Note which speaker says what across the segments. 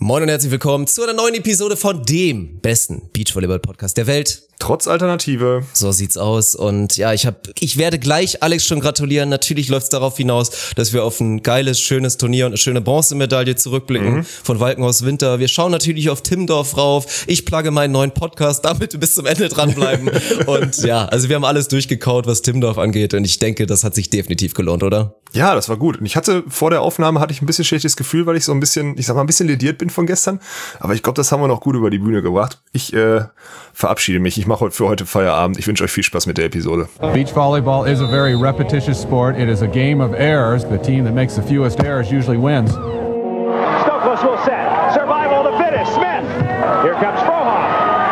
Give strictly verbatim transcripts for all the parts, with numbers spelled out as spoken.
Speaker 1: Moin und herzlich willkommen zu einer neuen Episode von dem besten Beachvolleyball-Podcast der Welt.
Speaker 2: Trotz Alternative.
Speaker 1: So sieht's aus. Und ja, ich hab, ich werde gleich Alex schon gratulieren. Natürlich läuft's darauf hinaus, dass wir auf ein geiles, schönes Turnier und eine schöne Bronzemedaille zurückblicken mhm. von Walkenhaus Winter. Wir schauen natürlich auf Timmendorf rauf. Ich plugge meinen neuen Podcast, damit du bis zum Ende dranbleiben. Und ja, also wir haben alles durchgekaut, was Timmendorf angeht. Und ich denke, das hat sich definitiv gelohnt, oder?
Speaker 2: Ja, das war gut. Und ich hatte vor der Aufnahme hatte ich ein bisschen schlechtes Gefühl, weil ich so ein bisschen, ich sag mal, ein bisschen lediert bin von gestern. Aber ich glaube, das haben wir noch gut über die Bühne gebracht. Ich äh, verabschiede mich. Ich mache heute für heute Feierabend. Ich wünsche euch viel Spaß mit der Episode.
Speaker 3: Beach volleyball is a very repetitious sport. It is a game of errors. The team that makes the fewest errors usually wins.
Speaker 4: Stokos will set. Survival to finish. Smith. Here comes Frohoff.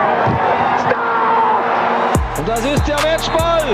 Speaker 4: Stop!
Speaker 5: Und das ist der Matchball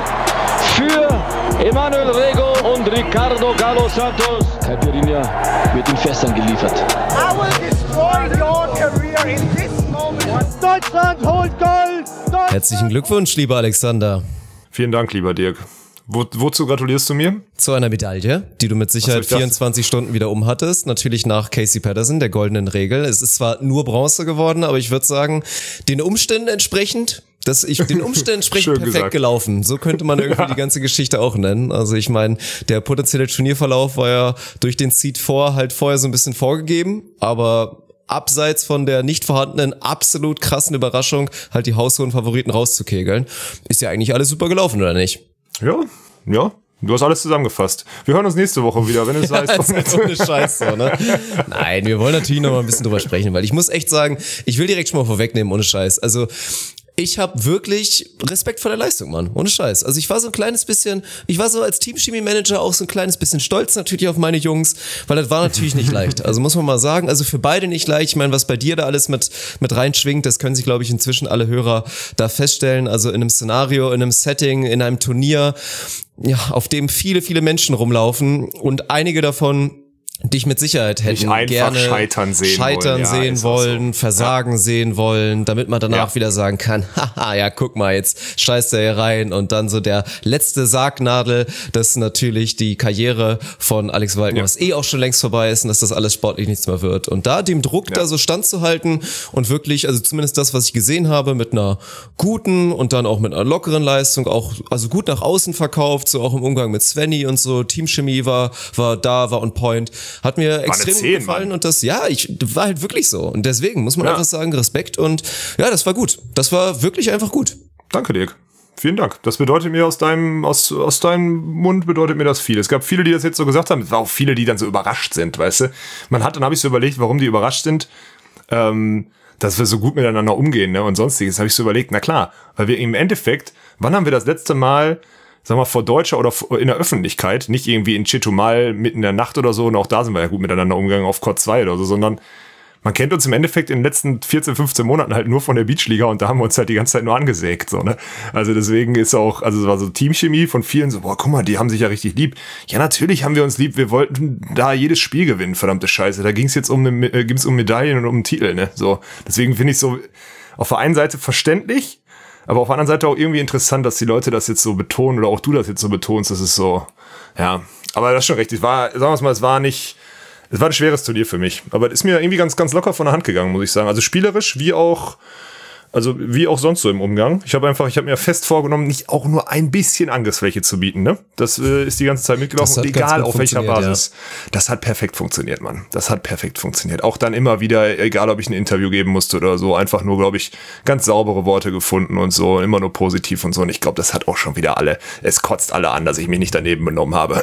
Speaker 5: für Emanuel Rego und Ricardo Galo Santos. Caipirinha wird in Fässern geliefert.
Speaker 6: I will destroy your career in this moment. Deutschland holt Gold! Deutschland.
Speaker 1: Herzlichen Glückwunsch, lieber Alexander.
Speaker 2: Vielen Dank, lieber Dirk. Wo, wozu gratulierst du mir?
Speaker 1: Zu einer Medaille, die du mit Sicherheit so, vierundzwanzig Stunden wieder umhattest. Natürlich nach Casey Patterson, der goldenen Regel. Es ist zwar nur Bronze geworden, aber ich würde sagen, den Umständen entsprechend, das ich den Umständen entsprechend perfekt gesagt. gelaufen. So könnte man irgendwie ja. die ganze Geschichte auch nennen. Also ich meine, der potenzielle Turnierverlauf war ja durch den Seed vier halt vorher so ein bisschen vorgegeben, aber abseits von der nicht vorhandenen, absolut krassen Überraschung, halt die haushohen Favoriten rauszukegeln, ist ja eigentlich alles super gelaufen, oder nicht?
Speaker 2: Ja, ja. Du hast alles zusammengefasst. Wir hören uns nächste Woche wieder, wenn es
Speaker 1: ja,
Speaker 2: heißt.
Speaker 1: Das ist so eine Scheiße, ne? Nein, wir wollen natürlich noch mal ein bisschen drüber sprechen, weil ich muss echt sagen, ich will direkt schon mal vorwegnehmen, ohne Scheiß. Also ich habe wirklich Respekt vor der Leistung, Mann. Ohne Scheiß. Also ich war so ein kleines bisschen, ich war so als Teamchemie-Manager auch so ein kleines bisschen stolz natürlich auf meine Jungs, weil das war natürlich nicht leicht. Also muss man mal sagen, also für beide nicht leicht. Ich meine, was bei dir da alles mit mit reinschwingt, das können sich, glaube ich, inzwischen alle Hörer da feststellen. Also in einem Szenario, in einem Setting, in einem Turnier, ja, auf dem viele, viele Menschen rumlaufen und einige davon dich mit Sicherheit hätten gerne
Speaker 2: scheitern sehen
Speaker 1: scheitern
Speaker 2: wollen, ja,
Speaker 1: sehen wollen
Speaker 2: so.
Speaker 1: Versagen ja. sehen wollen, damit man danach ja. wieder sagen kann, haha, ja, guck mal, jetzt scheißt er hier rein. Und dann so der letzte Sargnadel, dass natürlich die Karriere von Alex Walkenhaus ja. eh auch schon längst vorbei ist und dass das alles sportlich nichts mehr wird. Und da dem Druck ja. da so standzuhalten und wirklich, also zumindest das, was ich gesehen habe, mit einer guten und dann auch mit einer lockeren Leistung, auch also gut nach außen verkauft, so auch im Umgang mit Svenny und so, Teamchemie war war da, war on point. Hat mir extrem zehn, gut gefallen Mann. Und das, ja, ich war halt wirklich so. Und deswegen muss man ja. einfach sagen, Respekt und ja, das war gut. Das war wirklich einfach gut.
Speaker 2: Danke, Dirk. Vielen Dank. Das bedeutet mir aus deinem, aus, aus deinem Mund bedeutet mir das viel. Es gab viele, die das jetzt so gesagt haben. Es war auch viele, die dann so überrascht sind, weißt du. Man hat, dann habe ich so überlegt, warum die überrascht sind, ähm, dass wir so gut miteinander umgehen, ne, und sonstiges. Habe ich so überlegt, na klar, weil wir im Endeffekt, wann haben wir das letzte Mal, sagen wir, vor Deutscher oder in der Öffentlichkeit, nicht irgendwie in Chetumal mitten in der Nacht oder so, und auch da sind wir ja gut miteinander umgegangen auf Court zwei oder so, sondern man kennt uns im Endeffekt in den letzten vierzehn, fünfzehn Monaten halt nur von der Beachliga und da haben wir uns halt die ganze Zeit nur angesägt, so, ne. Also deswegen ist auch, also es war so Teamchemie von vielen so, boah, guck mal, die haben sich ja richtig lieb. Ja, natürlich haben wir uns lieb, wir wollten da jedes Spiel gewinnen, verdammte Scheiße. Da ging es jetzt um eine, äh, ging's um Medaillen und um einen Titel, ne, so. Deswegen finde ich so auf der einen Seite verständlich, aber auf der anderen Seite auch irgendwie interessant, dass die Leute das jetzt so betonen oder auch du das jetzt so betonst. Das ist so, ja. Aber das ist schon recht. Es war, sagen wir es mal, es war nicht, es war ein schweres Turnier für mich. Aber es ist mir irgendwie ganz, ganz locker von der Hand gegangen, muss ich sagen. Also spielerisch wie auch, also wie auch sonst so im Umgang. Ich habe einfach, ich habe mir fest vorgenommen, nicht auch nur ein bisschen Angriffsfläche zu bieten, ne? Das äh, ist die ganze Zeit mitgelaufen, und egal auf welcher Basis. Ja. Das hat perfekt funktioniert, Mann. Das hat perfekt funktioniert. Auch dann immer wieder, egal ob ich ein Interview geben musste oder so, einfach nur, glaube ich, ganz saubere Worte gefunden und so, immer nur positiv und so. Und ich glaube, das hat auch schon wieder alle, es kotzt alle an, dass ich mich nicht daneben benommen habe.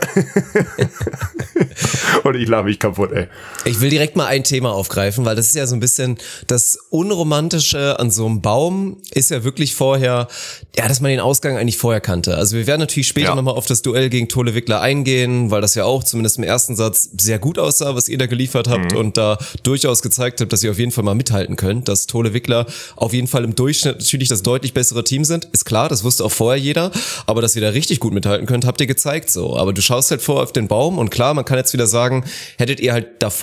Speaker 2: Und ich lache mich kaputt, ey.
Speaker 1: Ich will direkt mal ein Thema aufgreifen, weil das ist ja so ein bisschen das Unromantische an so einem Baum ist ja wirklich vorher, ja, dass man den Ausgang eigentlich vorher kannte. Also wir werden natürlich später ja. nochmal auf das Duell gegen Tole Wickler eingehen, weil das ja auch zumindest im ersten Satz sehr gut aussah, was ihr da geliefert habt mhm. und da durchaus gezeigt habt, dass ihr auf jeden Fall mal mithalten könnt, dass Tole Wickler auf jeden Fall im Durchschnitt natürlich das deutlich bessere Team sind. Ist klar, das wusste auch vorher jeder, aber dass ihr da richtig gut mithalten könnt, habt ihr gezeigt so. Aber du schaust halt vor auf den Baum und klar, man kann jetzt wieder sagen, hättet ihr halt davor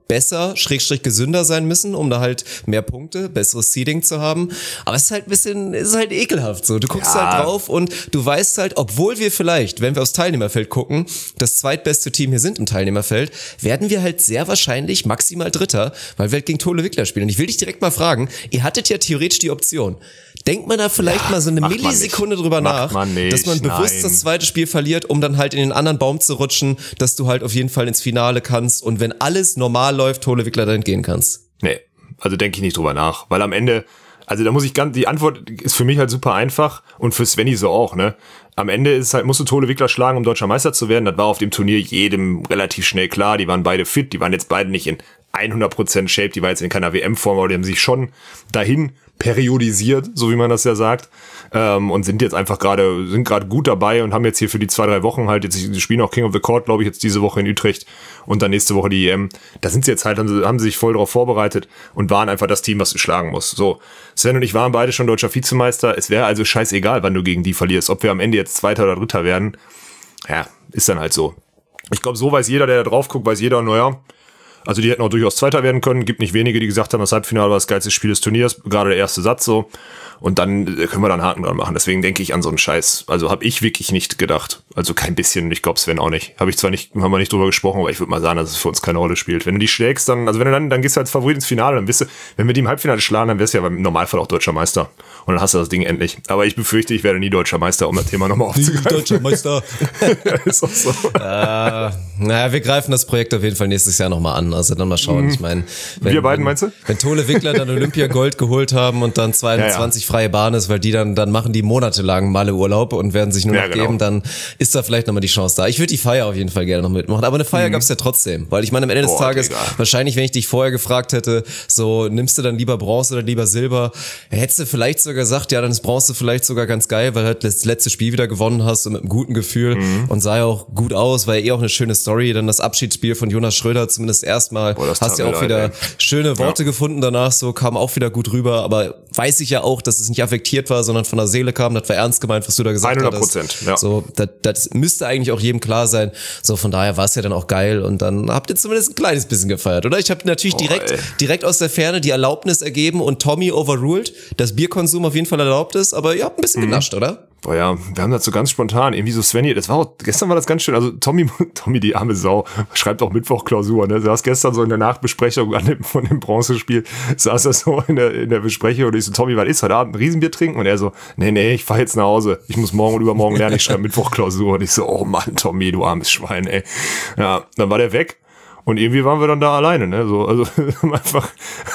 Speaker 1: besser, Schrägstrich gesünder sein müssen, um da halt mehr Punkte, besseres Seeding zu haben. Aber es ist halt ein bisschen, es ist halt ekelhaft so. Du guckst
Speaker 2: ja.
Speaker 1: halt drauf und du weißt halt, obwohl wir vielleicht, wenn wir aufs Teilnehmerfeld gucken, das zweitbeste Team hier sind im Teilnehmerfeld, werden wir halt sehr wahrscheinlich maximal Dritter, weil wir halt gegen Tole Wickler spielen. Und ich will dich direkt mal fragen, ihr hattet ja theoretisch die Option. Denkt man da vielleicht ja, mal so eine Millisekunde drüber nach,
Speaker 2: man nicht,
Speaker 1: dass man bewusst
Speaker 2: nein.
Speaker 1: das zweite Spiel verliert, um dann halt in den anderen Baum zu rutschen, dass du halt auf jeden Fall ins Finale kannst und wenn alles normal läuft, Tole Wickler dann entgehen kannst?
Speaker 2: Nee, also denke ich nicht drüber nach, weil am Ende, also da muss ich ganz, die Antwort ist für mich halt super einfach und für Svenny so auch, ne? Am Ende ist halt, musst du Tole Wickler schlagen, um deutscher Meister zu werden. Das war auf dem Turnier jedem relativ schnell klar. Die waren beide fit, die waren jetzt beide nicht in hundert Prozent Shape, die war jetzt in keiner W M-Form, aber die haben sich schon dahin periodisiert, so wie man das ja sagt, ähm, und sind jetzt einfach gerade, sind gerade gut dabei und haben jetzt hier für die zwei, drei Wochen halt, jetzt die spielen auch King of the Court, glaube ich, jetzt diese Woche in Utrecht und dann nächste Woche die E M. Da sind sie jetzt halt, haben sie, haben sie sich voll drauf vorbereitet und waren einfach das Team, was du schlagen musst. So, Sven und ich waren beide schon deutscher Vizemeister. Es wäre also scheißegal, wann du gegen die verlierst. Ob wir am Ende jetzt Zweiter oder Dritter werden, ja, ist dann halt so. Ich glaube, so weiß jeder, der da drauf guckt, weiß jeder, naja, also die hätten auch durchaus Zweiter werden können. Gibt nicht wenige, die gesagt haben, das Halbfinale war das geilste Spiel des Turniers. Gerade der erste Satz so. Und dann können wir da einen Haken dran machen. Deswegen denke ich an so einen Scheiß. Also habe ich wirklich nicht gedacht. Also kein bisschen. Ich glaube Sven auch nicht. Habe ich zwar nicht, haben wir nicht drüber gesprochen, aber ich würde mal sagen, dass es für uns keine Rolle spielt. Wenn du die schlägst, dann, also wenn du dann, dann gehst du als Favorit ins Finale. Dann bist du, wenn wir die im Halbfinale schlagen, dann wärst du ja im Normalfall auch deutscher Meister. Und dann hast du das Ding endlich. Aber ich befürchte, ich werde nie deutscher Meister, um das Thema nochmal aufzugreifen.
Speaker 1: Deutscher Meister.
Speaker 2: Ist auch so.
Speaker 1: äh, naja, wir greifen das Projekt auf jeden Fall nächstes Jahr nochmal an. Also dann mal schauen. Ich meine,
Speaker 2: wir beiden, meinst du?
Speaker 1: Wenn Tole Wickler dann Olympiagold geholt haben und dann zweiundzwanzig ja, ja. freie Bahn ist, weil die dann, dann machen die monatelang Malle-Urlaub und werden sich nur noch ja, genau. geben, dann ist da vielleicht nochmal die Chance da. Ich würde die Feier auf jeden Fall gerne noch mitmachen, aber eine Feier mhm. gab's ja trotzdem, weil ich meine, am Ende des Boah, Tages, Digga. wahrscheinlich, wenn ich dich vorher gefragt hätte, so, nimmst du dann lieber Bronze oder lieber Silber, hättest du vielleicht sogar gesagt, ja, dann ist Bronze vielleicht sogar ganz geil, weil halt das letzte Spiel wieder gewonnen hast und mit einem guten Gefühl mhm. und sah ja auch gut aus, war ja eh auch eine schöne Story, dann das Abschiedsspiel von Jonas Schröder zumindest erstmal, Boah, hast ja auch wieder leid, schöne Worte ja. gefunden danach, so kam auch wieder gut rüber, aber weiß ich ja auch, dass es nicht affektiert war, sondern von der Seele kam, das war ernst gemeint, was du da gesagt
Speaker 2: hundert Prozent,
Speaker 1: hattest. Ja. So, das, das müsste eigentlich auch jedem klar sein. So, von daher war es ja dann auch geil und dann habt ihr zumindest ein kleines bisschen gefeiert, oder? Ich habe natürlich oh, direkt ey. direkt aus der Ferne die Erlaubnis ergeben und Tommy overruled, dass Bierkonsum auf jeden Fall erlaubt ist, aber ihr habt ein bisschen mhm. genascht, oder?
Speaker 2: Boah ja, wir haben das so ganz spontan, irgendwie so Svenny, das war auch, gestern war das ganz schön, also Tommy, Tommy die arme Sau, schreibt auch Mittwoch-Klausur, ne, saß gestern so in der Nachbesprechung an dem, von dem Bronzespiel, saß er so in der, in der Besprechung und ich so, Tommy, was ist heute Abend, ein Riesenbier trinken? Und er so, nee, nee, ich fahr jetzt nach Hause, ich muss morgen und übermorgen lernen, ich schreibe Mittwoch-Klausur und ich so, oh Mann, Tommy, du armes Schwein, ey. Ja, dann war der weg. Und irgendwie waren wir dann da alleine, ne, so, also, einfach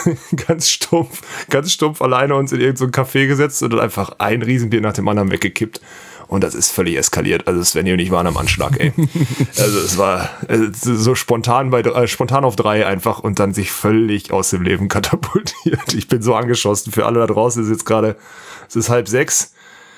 Speaker 2: ganz stumpf, ganz stumpf alleine uns in irgendein so Café gesetzt und dann einfach ein Riesenbier nach dem anderen weggekippt. Und das ist völlig eskaliert. Also Svenny und ich waren am Anschlag, ey. Also es war also so spontan bei äh, spontan auf drei einfach und dann sich völlig aus dem Leben katapultiert. Ich bin so angeschossen. Für alle da draußen ist jetzt gerade, es ist halb sechs.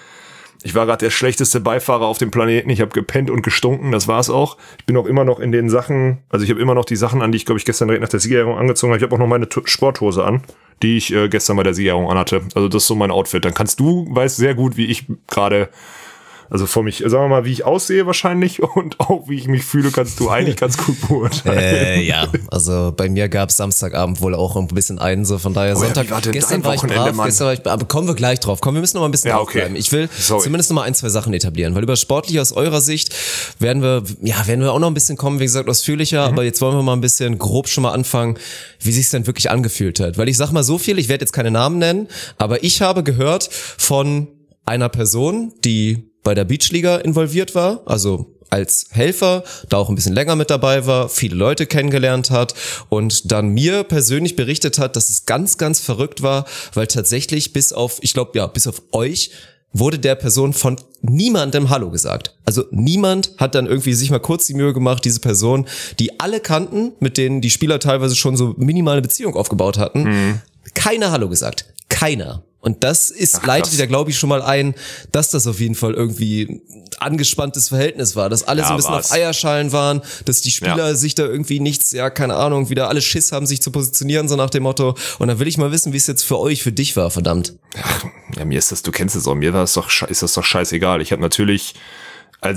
Speaker 2: Ich war gerade der schlechteste Beifahrer auf dem Planeten. Ich habe gepennt und gestunken, das war's auch. Ich bin auch immer noch in den Sachen, also ich habe immer noch die Sachen an, die ich, glaube ich, gestern direkt nach der Siegerehrung angezogen habe. Ich habe auch noch meine T- Sporthose an, die ich äh, gestern bei der Siegerehrung anhatte. Also das ist so mein Outfit. Dann kannst du, weißt sehr gut, wie ich gerade, also vor mich, sagen wir mal, wie ich aussehe wahrscheinlich und auch wie ich mich fühle, kannst du eigentlich ganz gut beurteilen.
Speaker 1: Äh, ja, also bei mir gab's Samstagabend wohl auch ein bisschen einen, so von daher
Speaker 2: oh,
Speaker 1: Sonntag.
Speaker 2: Ja,
Speaker 1: gestern war ich brav, gestern war ich, aber kommen wir gleich drauf. Kommen wir müssen noch mal ein bisschen
Speaker 2: ja,
Speaker 1: drauf
Speaker 2: okay.
Speaker 1: bleiben. Ich will
Speaker 2: Sorry.
Speaker 1: zumindest noch mal ein, zwei Sachen etablieren, weil über sportlich aus eurer Sicht werden wir, ja, werden wir auch noch ein bisschen kommen, wie gesagt, ausführlicher, mhm. aber jetzt wollen wir mal ein bisschen grob schon mal anfangen, wie sich's denn wirklich angefühlt hat. Weil ich sag mal so viel, ich werde jetzt keine Namen nennen, aber ich habe gehört von einer Person, die bei der Beachliga involviert war, also als Helfer, da auch ein bisschen länger mit dabei war, viele Leute kennengelernt hat und dann mir persönlich berichtet hat, dass es ganz, ganz verrückt war, weil tatsächlich bis auf, ich glaube, ja, bis auf euch wurde der Person von niemandem Hallo gesagt. Also niemand hat dann irgendwie sich mal kurz die Mühe gemacht, diese Person, die alle kannten, mit denen die Spieler teilweise schon so minimale Beziehung aufgebaut hatten, mhm. keiner Hallo gesagt. Keiner. Und das ist, Ach, leitet ja, glaube ich, schon mal ein, dass das auf jeden Fall irgendwie ein angespanntes Verhältnis war, dass alle ja, so ein bisschen war's. auf Eierschalen waren, dass die Spieler ja. sich da irgendwie nichts, ja, keine Ahnung, wieder alle Schiss haben, sich zu positionieren, so nach dem Motto. Und dann will ich mal wissen, wie es jetzt für euch, für dich war, verdammt.
Speaker 2: Ja, ja mir ist das, du kennst es auch, mir war es doch, ist das doch scheißegal. Ich habe natürlich, also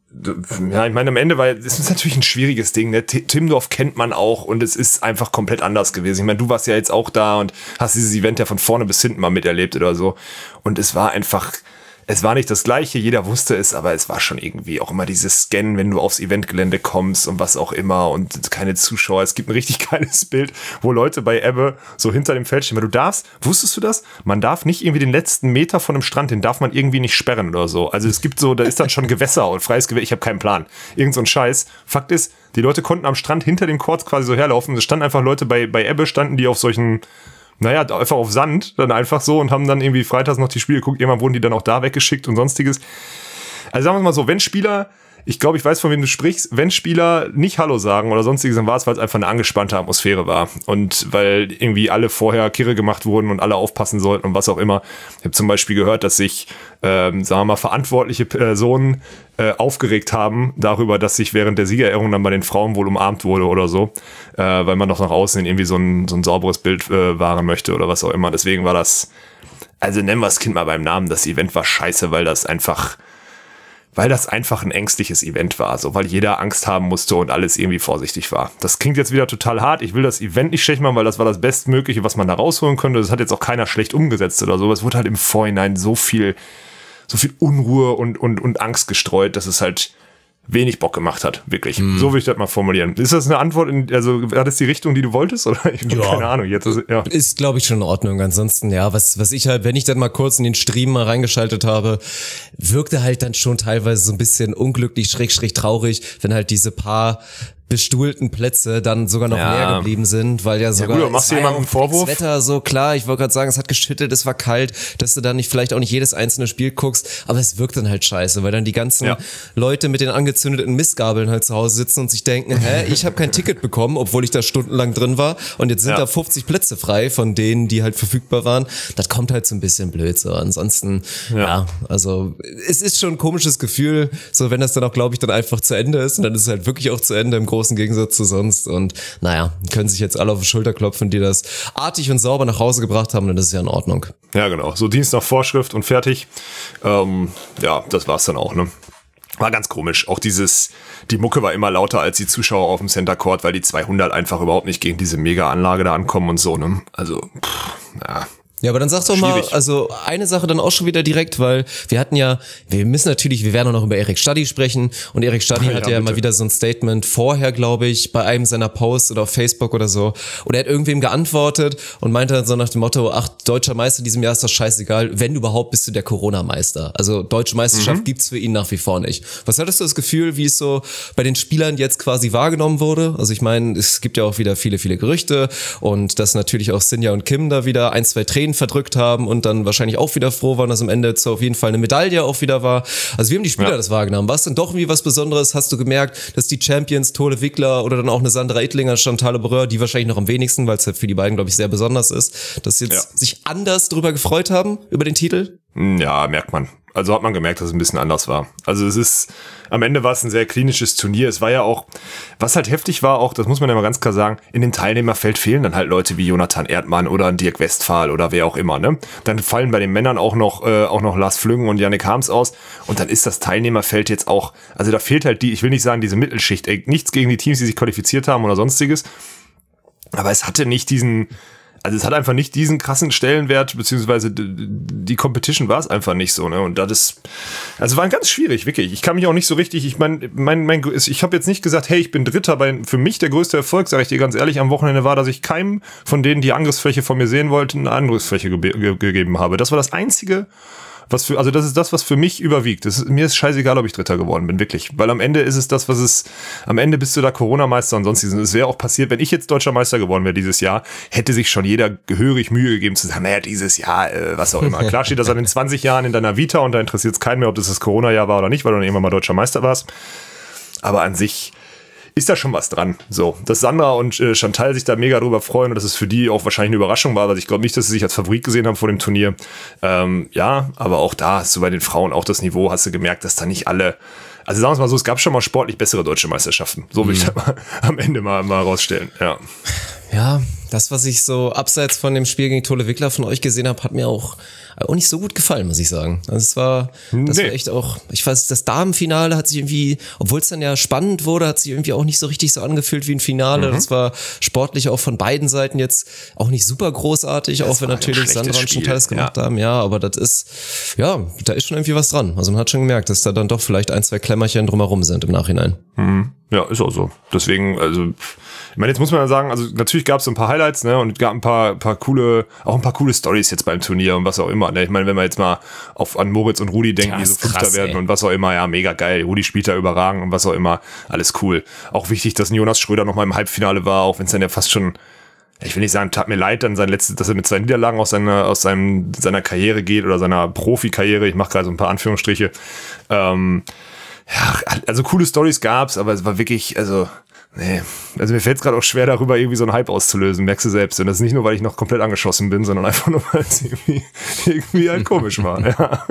Speaker 2: ja, ich meine, am Ende war es ist natürlich ein schwieriges Ding. Ne? Timmendorf kennt man auch und es ist einfach komplett anders gewesen. Ich meine, du warst ja jetzt auch da und hast dieses Event ja von vorne bis hinten mal miterlebt oder so. Und es war einfach, es war nicht das Gleiche, jeder wusste es, aber es war schon irgendwie auch immer dieses Scannen, wenn du aufs Eventgelände kommst und was auch immer und keine Zuschauer. Es gibt ein richtig geiles Bild, wo Leute bei Ebbe so hinter dem Feld stehen. Weil du darfst, wusstest du das? Man darf nicht irgendwie den letzten Meter von dem Strand, den darf man irgendwie nicht sperren oder so. Also es gibt so, da ist dann schon Gewässer und freies Gewässer. Ich habe keinen Plan. Irgend so ein Scheiß. Fakt ist, die Leute konnten am Strand hinter dem Court quasi so herlaufen. Es standen einfach Leute bei, bei Ebbe, standen die auf solchen, naja, einfach auf Sand, dann einfach so und haben dann irgendwie freitags noch die Spiele geguckt. Irgendwann wurden die dann auch da weggeschickt und sonstiges. Also sagen wir mal so, wenn Spieler, ich glaube, ich weiß, von wem du sprichst, wenn Spieler nicht Hallo sagen oder sonstiges, dann war es, weil es einfach eine angespannte Atmosphäre war. Und weil irgendwie alle vorher Kirre gemacht wurden und alle aufpassen sollten und was auch immer. Ich habe zum Beispiel gehört, dass sich, ähm, sagen wir mal, verantwortliche Personen äh, aufgeregt haben darüber, dass sich während der Siegerehrung dann bei den Frauen wohl umarmt wurde oder so, äh, weil man doch nach außen irgendwie so ein, so ein sauberes Bild äh, wahren möchte oder was auch immer. Deswegen war das, also nennen wir das Kind mal beim Namen, das Event war scheiße, weil das einfach weil das einfach ein ängstliches Event war, so, weil jeder Angst haben musste und alles irgendwie vorsichtig war. Das klingt jetzt wieder total hart. Ich will das Event nicht schlecht machen, weil das war das Bestmögliche, was man da rausholen könnte. Das hat jetzt auch keiner schlecht umgesetzt oder so. Es wurde halt im Vorhinein so viel, so viel Unruhe und, und, und Angst gestreut, dass es halt wenig Bock gemacht hat, wirklich. Hm. So würde ich das mal formulieren. Ist das eine Antwort, in, also war das die Richtung, die du wolltest? Oder ich habe
Speaker 1: ja.
Speaker 2: keine Ahnung. Jetzt ist, ja.
Speaker 1: ist glaube ich, schon in Ordnung. Ansonsten, ja, was, was ich halt, wenn ich dann mal kurz in den Stream mal reingeschaltet habe, wirkte halt dann schon teilweise so ein bisschen unglücklich, schräg, schräg traurig, wenn halt diese paar bestuhlten Plätze dann sogar noch
Speaker 2: ja.
Speaker 1: leer geblieben sind, weil ja sogar
Speaker 2: ja, gut, machst du jemandem einen Vorwurf?
Speaker 1: Das Wetter so klar, ich wollte gerade sagen, es hat geschüttet, es war kalt, dass du dann nicht vielleicht auch nicht jedes einzelne Spiel guckst, aber es wirkt dann halt scheiße, weil dann die ganzen ja. Leute mit den angezündeten Mistgabeln halt zu Hause sitzen und sich denken, hä, ich habe kein Ticket bekommen, obwohl ich da stundenlang drin war und jetzt sind ja. da fünfzig Plätze frei von denen, die halt verfügbar waren. Das kommt halt so ein bisschen blöd so. Ansonsten, ja, ja also es ist schon ein komisches Gefühl, so wenn das dann auch, glaube ich, dann einfach zu Ende ist und dann ist es halt wirklich auch zu Ende im großen Gegensatz zu sonst und naja, können sich jetzt alle auf die Schulter klopfen, die das artig und sauber nach Hause gebracht haben, dann ist es ja in Ordnung.
Speaker 2: Ja, genau. So Dienst nach Vorschrift und fertig. Ähm, ja, das war's dann auch, ne? War ganz komisch. Auch dieses, die Mucke war immer lauter als die Zuschauer auf dem Center Court, weil die zweihundert einfach überhaupt nicht gegen diese Mega-Anlage da ankommen und so, ne? Also, pff, ja.
Speaker 1: Ja, aber dann sag doch mal, also eine Sache dann auch schon wieder direkt, weil wir hatten ja, wir müssen natürlich, wir werden auch noch über Erik Staddy sprechen und Erik Staddy ja, hat ja, ja mal wieder so ein Statement vorher, glaube ich, bei einem seiner Posts oder auf Facebook oder so und er hat irgendwem geantwortet und meinte dann so nach dem Motto, ach, deutscher Meister in diesem Jahr ist das scheißegal, wenn überhaupt bist du der Corona-Meister. Also deutsche Meisterschaft mhm. gibt's für ihn nach wie vor nicht. Was hattest du das Gefühl, wie es so bei den Spielern jetzt quasi wahrgenommen wurde? Also ich meine, es gibt ja auch wieder viele, viele Gerüchte und dass natürlich auch Sinja und Kim da wieder ein, zwei Tränen verdrückt haben und dann wahrscheinlich auch wieder froh waren, dass am Ende so auf jeden Fall eine Medaille auch wieder war. Also wie haben die Spieler ja. das wahrgenommen? War es denn doch irgendwie was Besonderes? Hast du gemerkt, dass die Champions, Tole Wickler oder dann auch eine Sandra Ittlinger, Chantal Breur, die wahrscheinlich noch am wenigsten, weil es halt für die beiden, glaube ich, sehr besonders ist, dass sie jetzt ja. sich anders drüber gefreut haben, über den Titel?
Speaker 2: Ja, merkt man. Also hat man gemerkt, dass es ein bisschen anders war. Also es ist, am Ende war es ein sehr klinisches Turnier. Es war ja auch, was halt heftig war auch, das muss man ja mal ganz klar sagen, in dem Teilnehmerfeld fehlen dann halt Leute wie Jonathan Erdmann oder ein Dirk Westphal oder wer auch immer, ne? Dann fallen bei den Männern auch noch, äh, auch noch Lars Flüngen und Yannick Harms aus und dann ist das Teilnehmerfeld jetzt auch, also da fehlt halt die, ich will nicht sagen diese Mittelschicht, ey, nichts gegen die Teams, die sich qualifiziert haben oder sonstiges, aber es hatte nicht diesen, also es hat einfach nicht diesen krassen Stellenwert, beziehungsweise die Competition war es einfach nicht so, ne? Und das ist, also war ganz schwierig, wirklich. Ich kann mich auch nicht so richtig, ich meine, mein, mein, ich habe jetzt nicht gesagt, hey, ich bin Dritter, bei, für mich der größte Erfolg, sage ich dir ganz ehrlich, am Wochenende war, dass ich keinem von denen, die Angriffsfläche von mir sehen wollten, eine Angriffsfläche ge- ge- gegeben habe. Das war das Einzige, was für, also das ist das, was für mich überwiegt. Das ist, mir ist scheißegal, ob ich Dritter geworden bin, wirklich. Weil am Ende ist es das, was es, am Ende bist du da Corona-Meister und sonstiges. Es wäre auch passiert, wenn ich jetzt Deutscher Meister geworden wäre dieses Jahr, hätte sich schon jeder gehörig Mühe gegeben zu sagen, naja, dieses Jahr, äh, was auch immer. Klar steht das an den zwanzig Jahren in deiner Vita und da interessiert es keinen mehr, ob das das Corona-Jahr war oder nicht, weil du dann irgendwann mal Deutscher Meister warst. Aber an sich ist da schon was dran. So, dass Sandra und äh, Chantal sich da mega drüber freuen und dass es für die auch wahrscheinlich eine Überraschung war, weil ich glaube nicht, dass sie sich als Favorit gesehen haben vor dem Turnier. Ähm, ja, aber auch da hast du bei den Frauen auch das Niveau, hast du gemerkt, dass da nicht alle, also sagen wir es mal so, es gab schon mal sportlich bessere deutsche Meisterschaften. So will mhm. ich das mal am Ende mal, mal rausstellen, ja.
Speaker 1: Ja, das, was ich so abseits von dem Spiel gegen Tolle Wickler von euch gesehen habe, hat mir auch, auch nicht so gut gefallen, muss ich sagen. Also es war, das nee. war echt auch, ich weiß, das Damenfinale hat sich irgendwie, obwohl es dann ja spannend wurde, hat sich irgendwie auch nicht so richtig so angefühlt wie ein Finale. Mhm. Das war sportlich auch von beiden Seiten jetzt auch nicht super großartig, das auch wenn natürlich Sandra und Chantal es gemacht ja. haben. Ja, aber das ist, ja, da ist schon irgendwie was dran. Also man hat schon gemerkt, dass da dann doch vielleicht ein, zwei Klemmerchen drumherum sind im Nachhinein.
Speaker 2: Mhm. Ja, ist auch so. Deswegen, also, ich meine, jetzt muss man ja sagen, also natürlich gab es so ein paar Highlights, ne, und es gab ein paar, paar coole, auch ein paar coole Storys jetzt beim Turnier und was auch immer, ne. Ich meine, wenn wir jetzt mal auf an Moritz und Rudi denken, ja, die so Fünfter werden ey. und was auch immer, ja, mega geil. Rudi spielt da überragend und was auch immer, alles cool. Auch wichtig, dass ein Jonas Schröder noch mal im Halbfinale war, auch wenn es dann ja fast schon, ich will nicht sagen, tat mir leid, dann sein letztes, dass er mit zwei Niederlagen aus seiner, aus seinem, seiner Karriere geht oder seiner Profikarriere. Ich mache gerade so ein paar Anführungsstriche. Ähm, Ja, also coole Storys gab's, aber es war wirklich, also, nee, also mir fällt es gerade auch schwer, darüber irgendwie so einen Hype auszulösen, merkst du selbst. Und das ist nicht nur, weil ich noch komplett angeschossen bin, sondern einfach nur, weil es irgendwie, irgendwie halt komisch war, ja.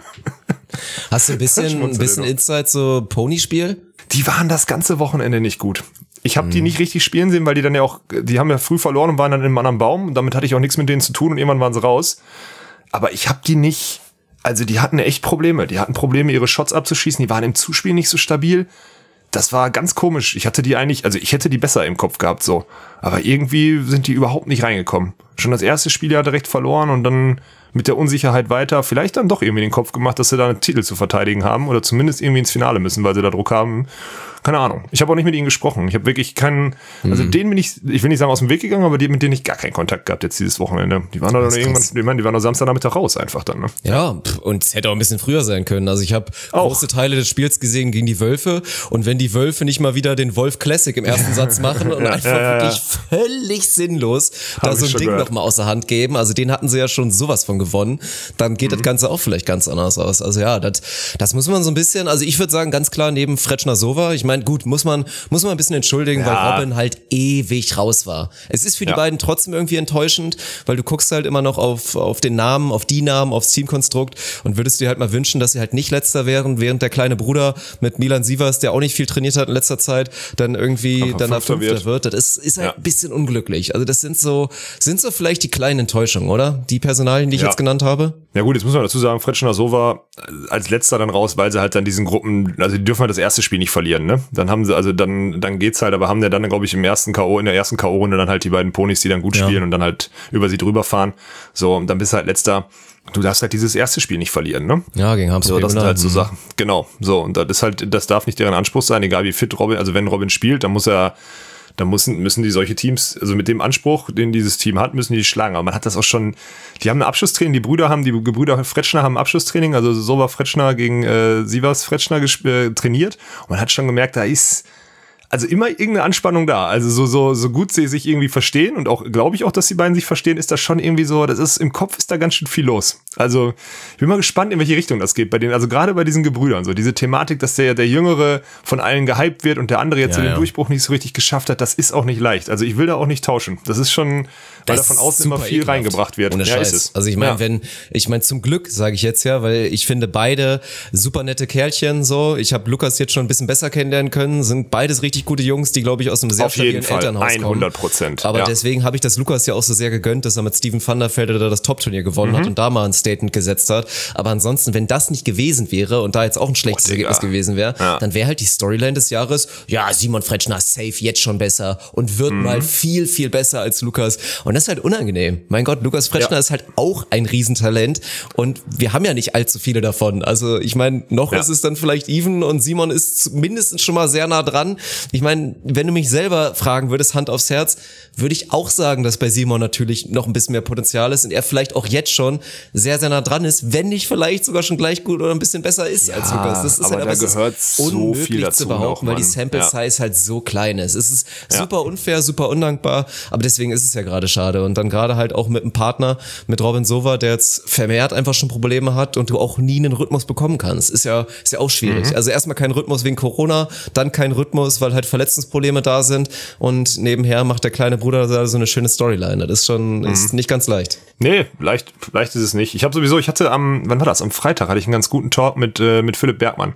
Speaker 1: Hast du ein bisschen, ein bisschen Insight so Ponyspiel?
Speaker 2: Die waren das ganze Wochenende nicht gut. Ich habe hm. die nicht richtig spielen sehen, weil die dann ja auch, die haben ja früh verloren und waren dann in einem anderen Baum. Und damit hatte ich auch nichts mit denen zu tun und irgendwann waren sie raus. Aber ich habe die nicht... Also die hatten echt Probleme. Die hatten Probleme, ihre Shots abzuschießen. Die waren im Zuspiel nicht so stabil. Das war ganz komisch. Ich hatte die eigentlich, also ich hätte die besser im Kopf gehabt, so. Aber irgendwie sind die überhaupt nicht reingekommen. Schon das erste Spiel ja direkt verloren und dann mit der Unsicherheit weiter. Vielleicht dann doch irgendwie den Kopf gemacht, dass sie da einen Titel zu verteidigen haben oder zumindest irgendwie ins Finale müssen, weil sie da Druck haben. Keine Ahnung. Ich habe auch nicht mit ihnen gesprochen. Ich habe wirklich keinen, also mhm. denen bin ich, ich will nicht sagen aus dem Weg gegangen, aber die, mit denen ich gar keinen Kontakt gehabt jetzt dieses Wochenende. Die waren dann irgendwann, ich meine, die waren doch Samstagnachmittag raus einfach dann, ne?
Speaker 1: Ja, und es hätte auch ein bisschen früher sein können. Also ich habe große Teile des Spiels gesehen gegen die Wölfe und wenn die Wölfe nicht mal wieder den Wolf Classic im ersten Satz machen und ja, einfach ja, ja, wirklich ja. völlig sinnlos hab da so ein Ding nochmal außer Hand geben, also den hatten sie ja schon sowas von gewonnen, dann geht mhm. das Ganze auch vielleicht ganz anders aus. Also ja, das, das muss man so ein bisschen, also ich würde sagen, ganz klar neben Fretschner-Sova, ich meine, gut, muss man muss man ein bisschen entschuldigen, ja. weil Robin halt ewig raus war. Es ist für die ja. beiden trotzdem irgendwie enttäuschend, weil du guckst halt immer noch auf auf den Namen, auf die Namen, aufs Teamkonstrukt und würdest dir halt mal wünschen, dass sie halt nicht Letzter wären, während der kleine Bruder mit Milan Sievers, der auch nicht viel trainiert hat in letzter Zeit, dann irgendwie dann Fünfter wird. wird. Das ist, ist halt ja. ein bisschen unglücklich. Also das sind so sind so vielleicht die kleinen Enttäuschungen, oder? Die Personalien, die ich ja. jetzt genannt habe.
Speaker 2: Ja gut, jetzt muss man dazu sagen, Fretschner-Sova als Letzter dann raus, weil sie halt dann diesen Gruppen, also die dürfen halt das erste Spiel nicht verlieren, ne? Dann haben sie, also dann, dann geht's halt, aber haben ja dann, glaube ich, im ersten K O, in der ersten K O-Runde dann halt die beiden Ponys, die dann gut ja. spielen und dann halt über sie drüber fahren. So, und dann bist du halt Letzter. Du darfst halt dieses erste Spiel nicht verlieren, ne?
Speaker 1: Ja, gegen Hamburg.
Speaker 2: So, das sind halt so Sachen. Genau, so, und das ist halt, das darf nicht deren Anspruch sein, egal wie fit Robin, also wenn Robin spielt, dann muss er, dann müssen, müssen die solche Teams, also mit dem Anspruch, den dieses Team hat, müssen die schlagen. Aber man hat das auch schon, die haben ein Abschlusstraining, die Brüder haben, die Gebrüder Fretschner haben ein Abschlusstraining, also Sova Fretschner gegen äh, Sievers Fretschner gesp- äh, trainiert. Und man hat schon gemerkt, da ist also immer irgendeine Anspannung da. Also so so so gut sie sich irgendwie verstehen und auch glaube ich auch, dass die beiden sich verstehen, ist das schon irgendwie so, das ist im Kopf ist da ganz schön viel los. Also ich bin mal gespannt, in welche Richtung das geht bei denen. Also gerade bei diesen Gebrüdern, so diese Thematik, dass der der Jüngere von allen gehypt wird und der andere jetzt ja, so den ja. Durchbruch nicht so richtig geschafft hat, das ist auch nicht leicht. Also ich will da auch nicht tauschen. Das ist schon, weil da von außen immer viel ekelhaft reingebracht wird.
Speaker 1: Ohne
Speaker 2: ja,
Speaker 1: Scheiß.
Speaker 2: Ist es.
Speaker 1: Also ich meine,
Speaker 2: ja.
Speaker 1: wenn ich meine zum Glück sage ich jetzt ja, weil ich finde beide super nette Kerlchen so. Ich habe Lukas jetzt schon ein bisschen besser kennenlernen können, sind beides richtig gute Jungs, die glaube ich aus einem sehr
Speaker 2: Auf jeden
Speaker 1: stabilen
Speaker 2: Fall.
Speaker 1: Elternhaus kommen.
Speaker 2: hundert Prozent.
Speaker 1: Aber
Speaker 2: ja.
Speaker 1: deswegen habe ich das Lukas ja auch so sehr gegönnt, dass er mit Steven van der Velde da das Top-Turnier gewonnen mhm. hat und da mal ein Statement gesetzt hat. Aber ansonsten, wenn das nicht gewesen wäre und da jetzt auch ein schlechtes oh, Ergebnis gewesen wäre, ja. dann wäre halt die Storyline des Jahres, ja, Simon Fretschner safe jetzt schon besser und wird mhm. mal viel, viel besser als Lukas. Und das ist halt unangenehm. Mein Gott, Lukas Fretschner ja. ist halt auch ein Riesentalent und wir haben ja nicht allzu viele davon. Also ich meine, noch ja. ist es dann vielleicht even und Simon ist mindestens schon mal sehr nah dran. Ich meine, wenn du mich selber fragen würdest, Hand aufs Herz, würde ich auch sagen, dass bei Simon natürlich noch ein bisschen mehr Potenzial ist und er vielleicht auch jetzt schon sehr, sehr nah dran ist, wenn nicht vielleicht sogar schon gleich gut oder ein bisschen besser ist ja, als Lukas. Das ist
Speaker 2: aber
Speaker 1: halt
Speaker 2: da gehört so viel dazu
Speaker 1: zu behaupten,
Speaker 2: noch,
Speaker 1: weil die Sample
Speaker 2: ja.
Speaker 1: Size halt so klein ist. Es ist
Speaker 2: ja.
Speaker 1: super unfair, super undankbar, aber deswegen ist es ja gerade schade. Und dann gerade halt auch mit einem Partner, mit Robin Sova, der jetzt vermehrt einfach schon Probleme hat und du auch nie einen Rhythmus bekommen kannst. Ist ja, ist ja auch schwierig. Mhm. Also erstmal kein Rhythmus wegen Corona, dann kein Rhythmus, weil halt Verletzungsprobleme da sind und nebenher macht der kleine Bruder da so eine schöne Storyline. Das ist schon, mhm. ist nicht ganz leicht.
Speaker 2: Nee, leicht, leicht ist es nicht. Ich habe sowieso, ich hatte am, wann war das? Am Freitag hatte ich einen ganz guten Talk mit, äh, mit Philipp Bergmann.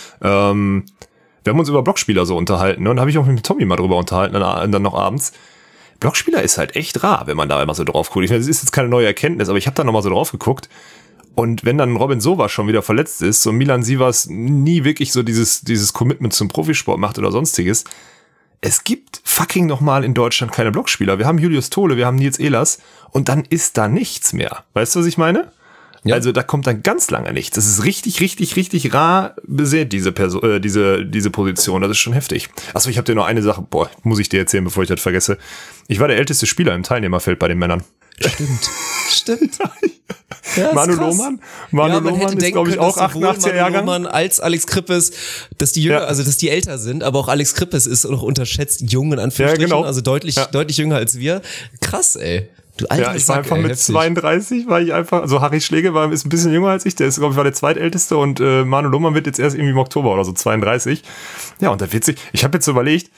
Speaker 2: Ähm, wir haben uns über Blockspieler so unterhalten, ne? Und da habe ich auch mit Tommy mal drüber unterhalten, dann, dann noch abends. Blockspieler ist halt echt rar, wenn man da immer so drauf guckt. Ich meine, das ist jetzt keine neue Erkenntnis, aber ich habe da nochmal so drauf geguckt. Und wenn dann Robin Sova schon wieder verletzt ist und Milan Sivas nie wirklich so dieses, dieses Commitment zum Profisport macht oder sonstiges, es gibt fucking nochmal in Deutschland keine Blockspieler. Wir haben Julius Tole, wir haben Nils Ehlers und dann ist da nichts mehr. Weißt du, was ich meine? Ja. Also da kommt dann ganz lange nichts. Das ist richtig, richtig, richtig rar besät, diese Person, äh, diese, diese Position. Das ist schon heftig. Achso, ich habe dir noch eine Sache, boah, muss ich dir erzählen, bevor ich das vergesse. Ich war der älteste Spieler im Teilnehmerfeld bei den Männern.
Speaker 1: Stimmt, stimmt. Ja,
Speaker 2: Manu Lohmann, Manu
Speaker 1: ja,
Speaker 2: Lohmann ist, glaube ich, auch achtundachziger Jahrgang.
Speaker 1: Manu Lohmann als Alex Krippes, dass die jünger, ja. also dass die älter sind, aber auch Alex Krippes ist noch unterschätzt jung in Anführungsstrichen, ja, genau. also deutlich, ja. deutlich jünger als wir. Krass, ey. Du alter
Speaker 2: ja, ich
Speaker 1: Sack,
Speaker 2: war einfach
Speaker 1: ey,
Speaker 2: mit
Speaker 1: heftig.
Speaker 2: zweiunddreißig, war ich einfach, also Harry Schläge war, ist ein bisschen jünger als ich, der ist, glaube ich, war der zweitälteste und äh, Manu Lohmann wird jetzt erst irgendwie im Oktober oder so zweiunddreißig. Ja, und da wird sich, ich habe jetzt so überlegt,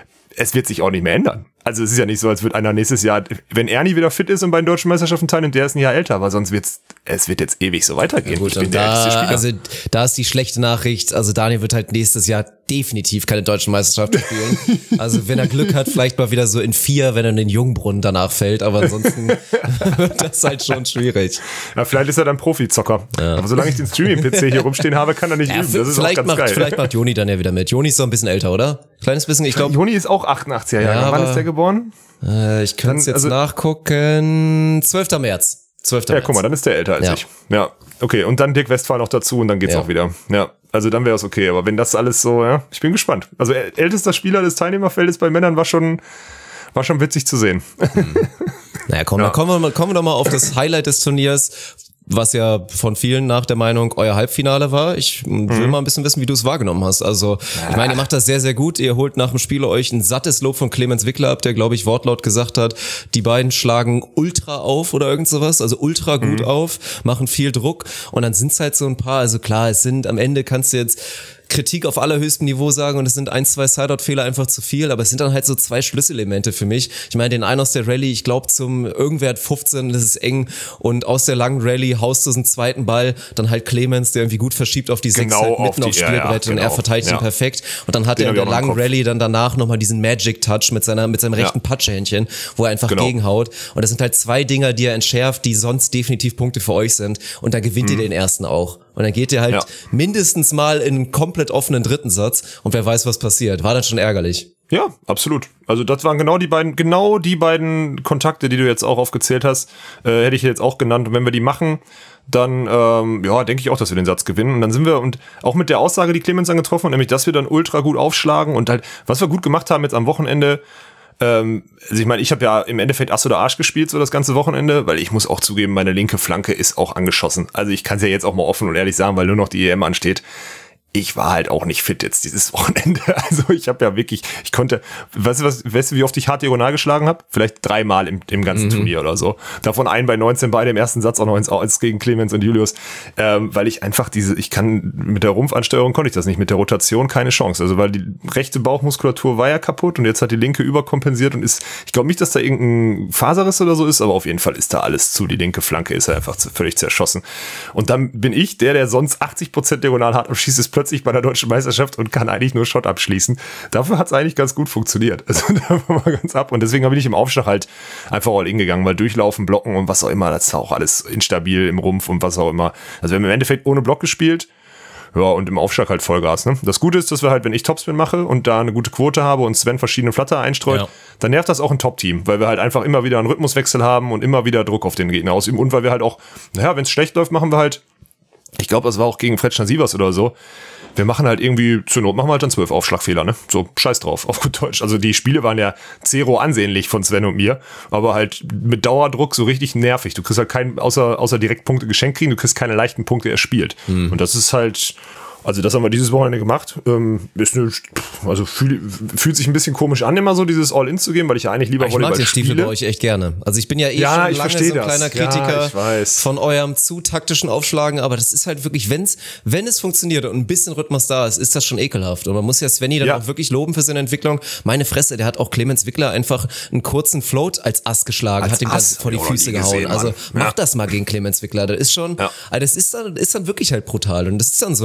Speaker 2: es wird sich auch nicht mehr ändern. Also es ist ja nicht so, als würde einer nächstes Jahr, wenn Ernie wieder fit ist und bei den deutschen Meisterschaften teilnimmt, der ist ein Jahr älter, aber sonst wird's, es wird jetzt ewig so weitergehen.
Speaker 1: Ja, gut,
Speaker 2: ich bin
Speaker 1: da,
Speaker 2: der älteste Spieler.
Speaker 1: Also da ist die schlechte Nachricht, also Daniel wird halt nächstes Jahr definitiv keine deutschen Meisterschaften spielen. Also wenn er Glück hat, vielleicht mal wieder so in vier, wenn er in den Jungbrunnen danach fällt, aber ansonsten wird das halt schon schwierig.
Speaker 2: Ja, vielleicht ist er dann Profizocker. Ja. Aber solange ich den Streaming-P C hier rumstehen habe, kann er nicht
Speaker 1: ja,
Speaker 2: üben. Das ist
Speaker 1: vielleicht
Speaker 2: auch ganz
Speaker 1: macht,
Speaker 2: geil.
Speaker 1: Vielleicht macht Joni dann ja wieder mit. Joni ist so ein bisschen älter, oder? Kleines bisschen, ich glaube.
Speaker 2: Joni ist auch achtundachtziger Jahre. Ja, wann ist der geboren?
Speaker 1: Äh, ich könnte es jetzt also, nachgucken. zwölfter März. zwölfter
Speaker 2: Ja,
Speaker 1: März.
Speaker 2: guck mal, dann ist der älter als
Speaker 1: ja.
Speaker 2: ich. Ja, okay. Und dann Dirk Westphal noch dazu und dann geht's
Speaker 1: ja.
Speaker 2: auch wieder. Ja, also dann wäre es okay. Aber wenn das alles so, ja, ich bin gespannt. Also ältester Spieler des Teilnehmerfeldes bei Männern war schon, war schon witzig zu sehen.
Speaker 1: Hm. Naja, komm, ja. dann kommen wir, mal, kommen wir doch mal auf das Highlight des Turniers, was ja von vielen nach der Meinung euer Halbfinale war. Ich will mhm. mal ein bisschen wissen, wie du es wahrgenommen hast. Also, ich meine, ihr macht das sehr, sehr gut. Ihr holt nach dem Spiel euch ein sattes Lob von Clemens Wickler ab, der, glaube ich, wortlaut gesagt hat, die beiden schlagen ultra auf oder irgend sowas, also ultra gut mhm. auf, machen viel Druck und dann sind es halt so ein paar, also klar, es sind, am Ende kannst du jetzt Kritik auf allerhöchstem Niveau sagen und es sind ein, zwei Sideout-Fehler einfach zu viel, aber es sind dann halt so zwei Schlüsselelemente für mich. Ich meine, den einen aus der Rallye, ich glaube zum irgendwer hat fünfzehn, das ist eng und aus der langen Rallye haust du so einen zweiten Ball, dann halt Clemens, der irgendwie gut verschiebt auf die sechs,
Speaker 2: genau
Speaker 1: halt mitten
Speaker 2: auf die,
Speaker 1: aufs Spielbrett
Speaker 2: ja, ja,
Speaker 1: und
Speaker 2: genau.
Speaker 1: er verteidigt ihn
Speaker 2: ja.
Speaker 1: perfekt und dann hat
Speaker 2: den
Speaker 1: er in der langen
Speaker 2: Kopf.
Speaker 1: Rallye dann danach nochmal diesen Magic-Touch mit seiner mit seinem rechten ja. Patschehändchen, wo er einfach genau. gegenhaut und das sind halt zwei Dinger, die er entschärft, die sonst definitiv Punkte für euch sind und dann gewinnt mhm. ihr den ersten auch. Und dann geht ihr halt ja. mindestens mal in einen komplett offenen dritten Satz und wer weiß, was passiert. War dann schon ärgerlich.
Speaker 2: Ja, absolut. Also das waren genau die beiden, genau die beiden Kontakte, die du jetzt auch aufgezählt hast, äh, hätte ich jetzt auch genannt. Und wenn wir die machen, dann ähm, ja, denke ich auch, dass wir den Satz gewinnen. Und dann sind wir, und auch mit der Aussage, die Clemens dann getroffen hat, nämlich, dass wir dann ultra gut aufschlagen und halt, was wir gut gemacht haben jetzt am Wochenende, Ähm, also ich meine, ich habe ja im Endeffekt Ass oder Arsch gespielt so das ganze Wochenende, weil ich muss auch zugeben, meine linke Flanke ist auch angeschossen. Also ich kann es ja jetzt auch mal offen und ehrlich sagen, weil nur noch die E M ansteht. Ich war halt auch nicht fit jetzt dieses Wochenende. Also ich habe ja wirklich, ich konnte, weißt du was, weißt du, wie oft ich hart diagonal geschlagen habe? Vielleicht dreimal im, im ganzen mhm. Turnier oder so. Davon einen bei neunzehn, beide im ersten Satz auch noch ins Aus gegen Clemens und Julius. Ähm, weil ich einfach diese, ich kann, mit der Rumpfansteuerung konnte ich das nicht, mit der Rotation keine Chance. Also weil die rechte Bauchmuskulatur war ja kaputt und jetzt hat die linke überkompensiert und ist, ich glaube nicht, dass da irgendein Faserriss oder so ist, aber auf jeden Fall ist da alles zu. Die linke Flanke ist ja einfach völlig zerschossen. Und dann bin ich, der, der sonst achtzig Prozent diagonal hart abschießt, ist plötzlich bei der deutschen Meisterschaft und kann eigentlich nur Shot abschließen. Dafür hat es eigentlich ganz gut funktioniert. Also da war mal ganz ab. Und deswegen bin ich im Aufschlag halt einfach all in gegangen, weil durchlaufen, blocken und was auch immer, das war auch alles instabil im Rumpf und was auch immer. Also wir haben im Endeffekt ohne Block gespielt. Ja, und im Aufschlag halt Vollgas. Ne? Das Gute ist, dass wir halt, wenn ich Topspin mache und da eine gute Quote habe und Sven verschiedene Flatter einstreut, ja. dann nervt das auch ein Top-Team, weil wir halt einfach immer wieder einen Rhythmuswechsel haben und immer wieder Druck auf den Gegner ausüben. Und weil wir halt auch, naja, wenn es schlecht läuft, machen wir halt, ich glaube, das war auch gegen Fretschner Sievers oder so, wir machen halt irgendwie, zur Not machen wir halt dann zwölf Aufschlagfehler, ne? So, scheiß drauf, auf gut Deutsch. Also die Spiele waren ja zero ansehnlich von Sven und mir, aber halt mit Dauerdruck so richtig nervig. Du kriegst halt keinen, außer, außer Direktpunkte geschenkt kriegen, du kriegst keine leichten Punkte erspielt. Mhm. Und das ist halt, also das haben wir dieses Wochenende gemacht. Ähm, ist eine, also fühl, fühlt sich ein bisschen komisch an, immer so dieses All-In zu gehen, weil ich ja eigentlich lieber
Speaker 1: ich
Speaker 2: Volleyball
Speaker 1: spiele. Ich mag den Stiefel
Speaker 2: spiele.
Speaker 1: bei euch echt gerne. Also ich bin ja eh
Speaker 2: ja,
Speaker 1: schon lange so ein
Speaker 2: das.
Speaker 1: kleiner Kritiker
Speaker 2: ja, ich weiß.
Speaker 1: von eurem zu taktischen Aufschlagen, aber das ist halt wirklich, wenn's, wenn es funktioniert und ein bisschen Rhythmus da ist, ist das schon ekelhaft. Und man muss ja Svenny dann
Speaker 2: ja.
Speaker 1: auch wirklich loben für seine Entwicklung. Meine Fresse, der hat auch Clemens Wickler einfach einen kurzen Float als Ass geschlagen,
Speaker 2: als
Speaker 1: hat ihm
Speaker 2: Ass?
Speaker 1: vor die Füße gehauen.
Speaker 2: Gesehen,
Speaker 1: also
Speaker 2: ja.
Speaker 1: mach das mal gegen Clemens Wickler. Das ist schon,
Speaker 2: ja.
Speaker 1: also das ist dann, ist dann wirklich halt brutal. Und das ist dann so eine,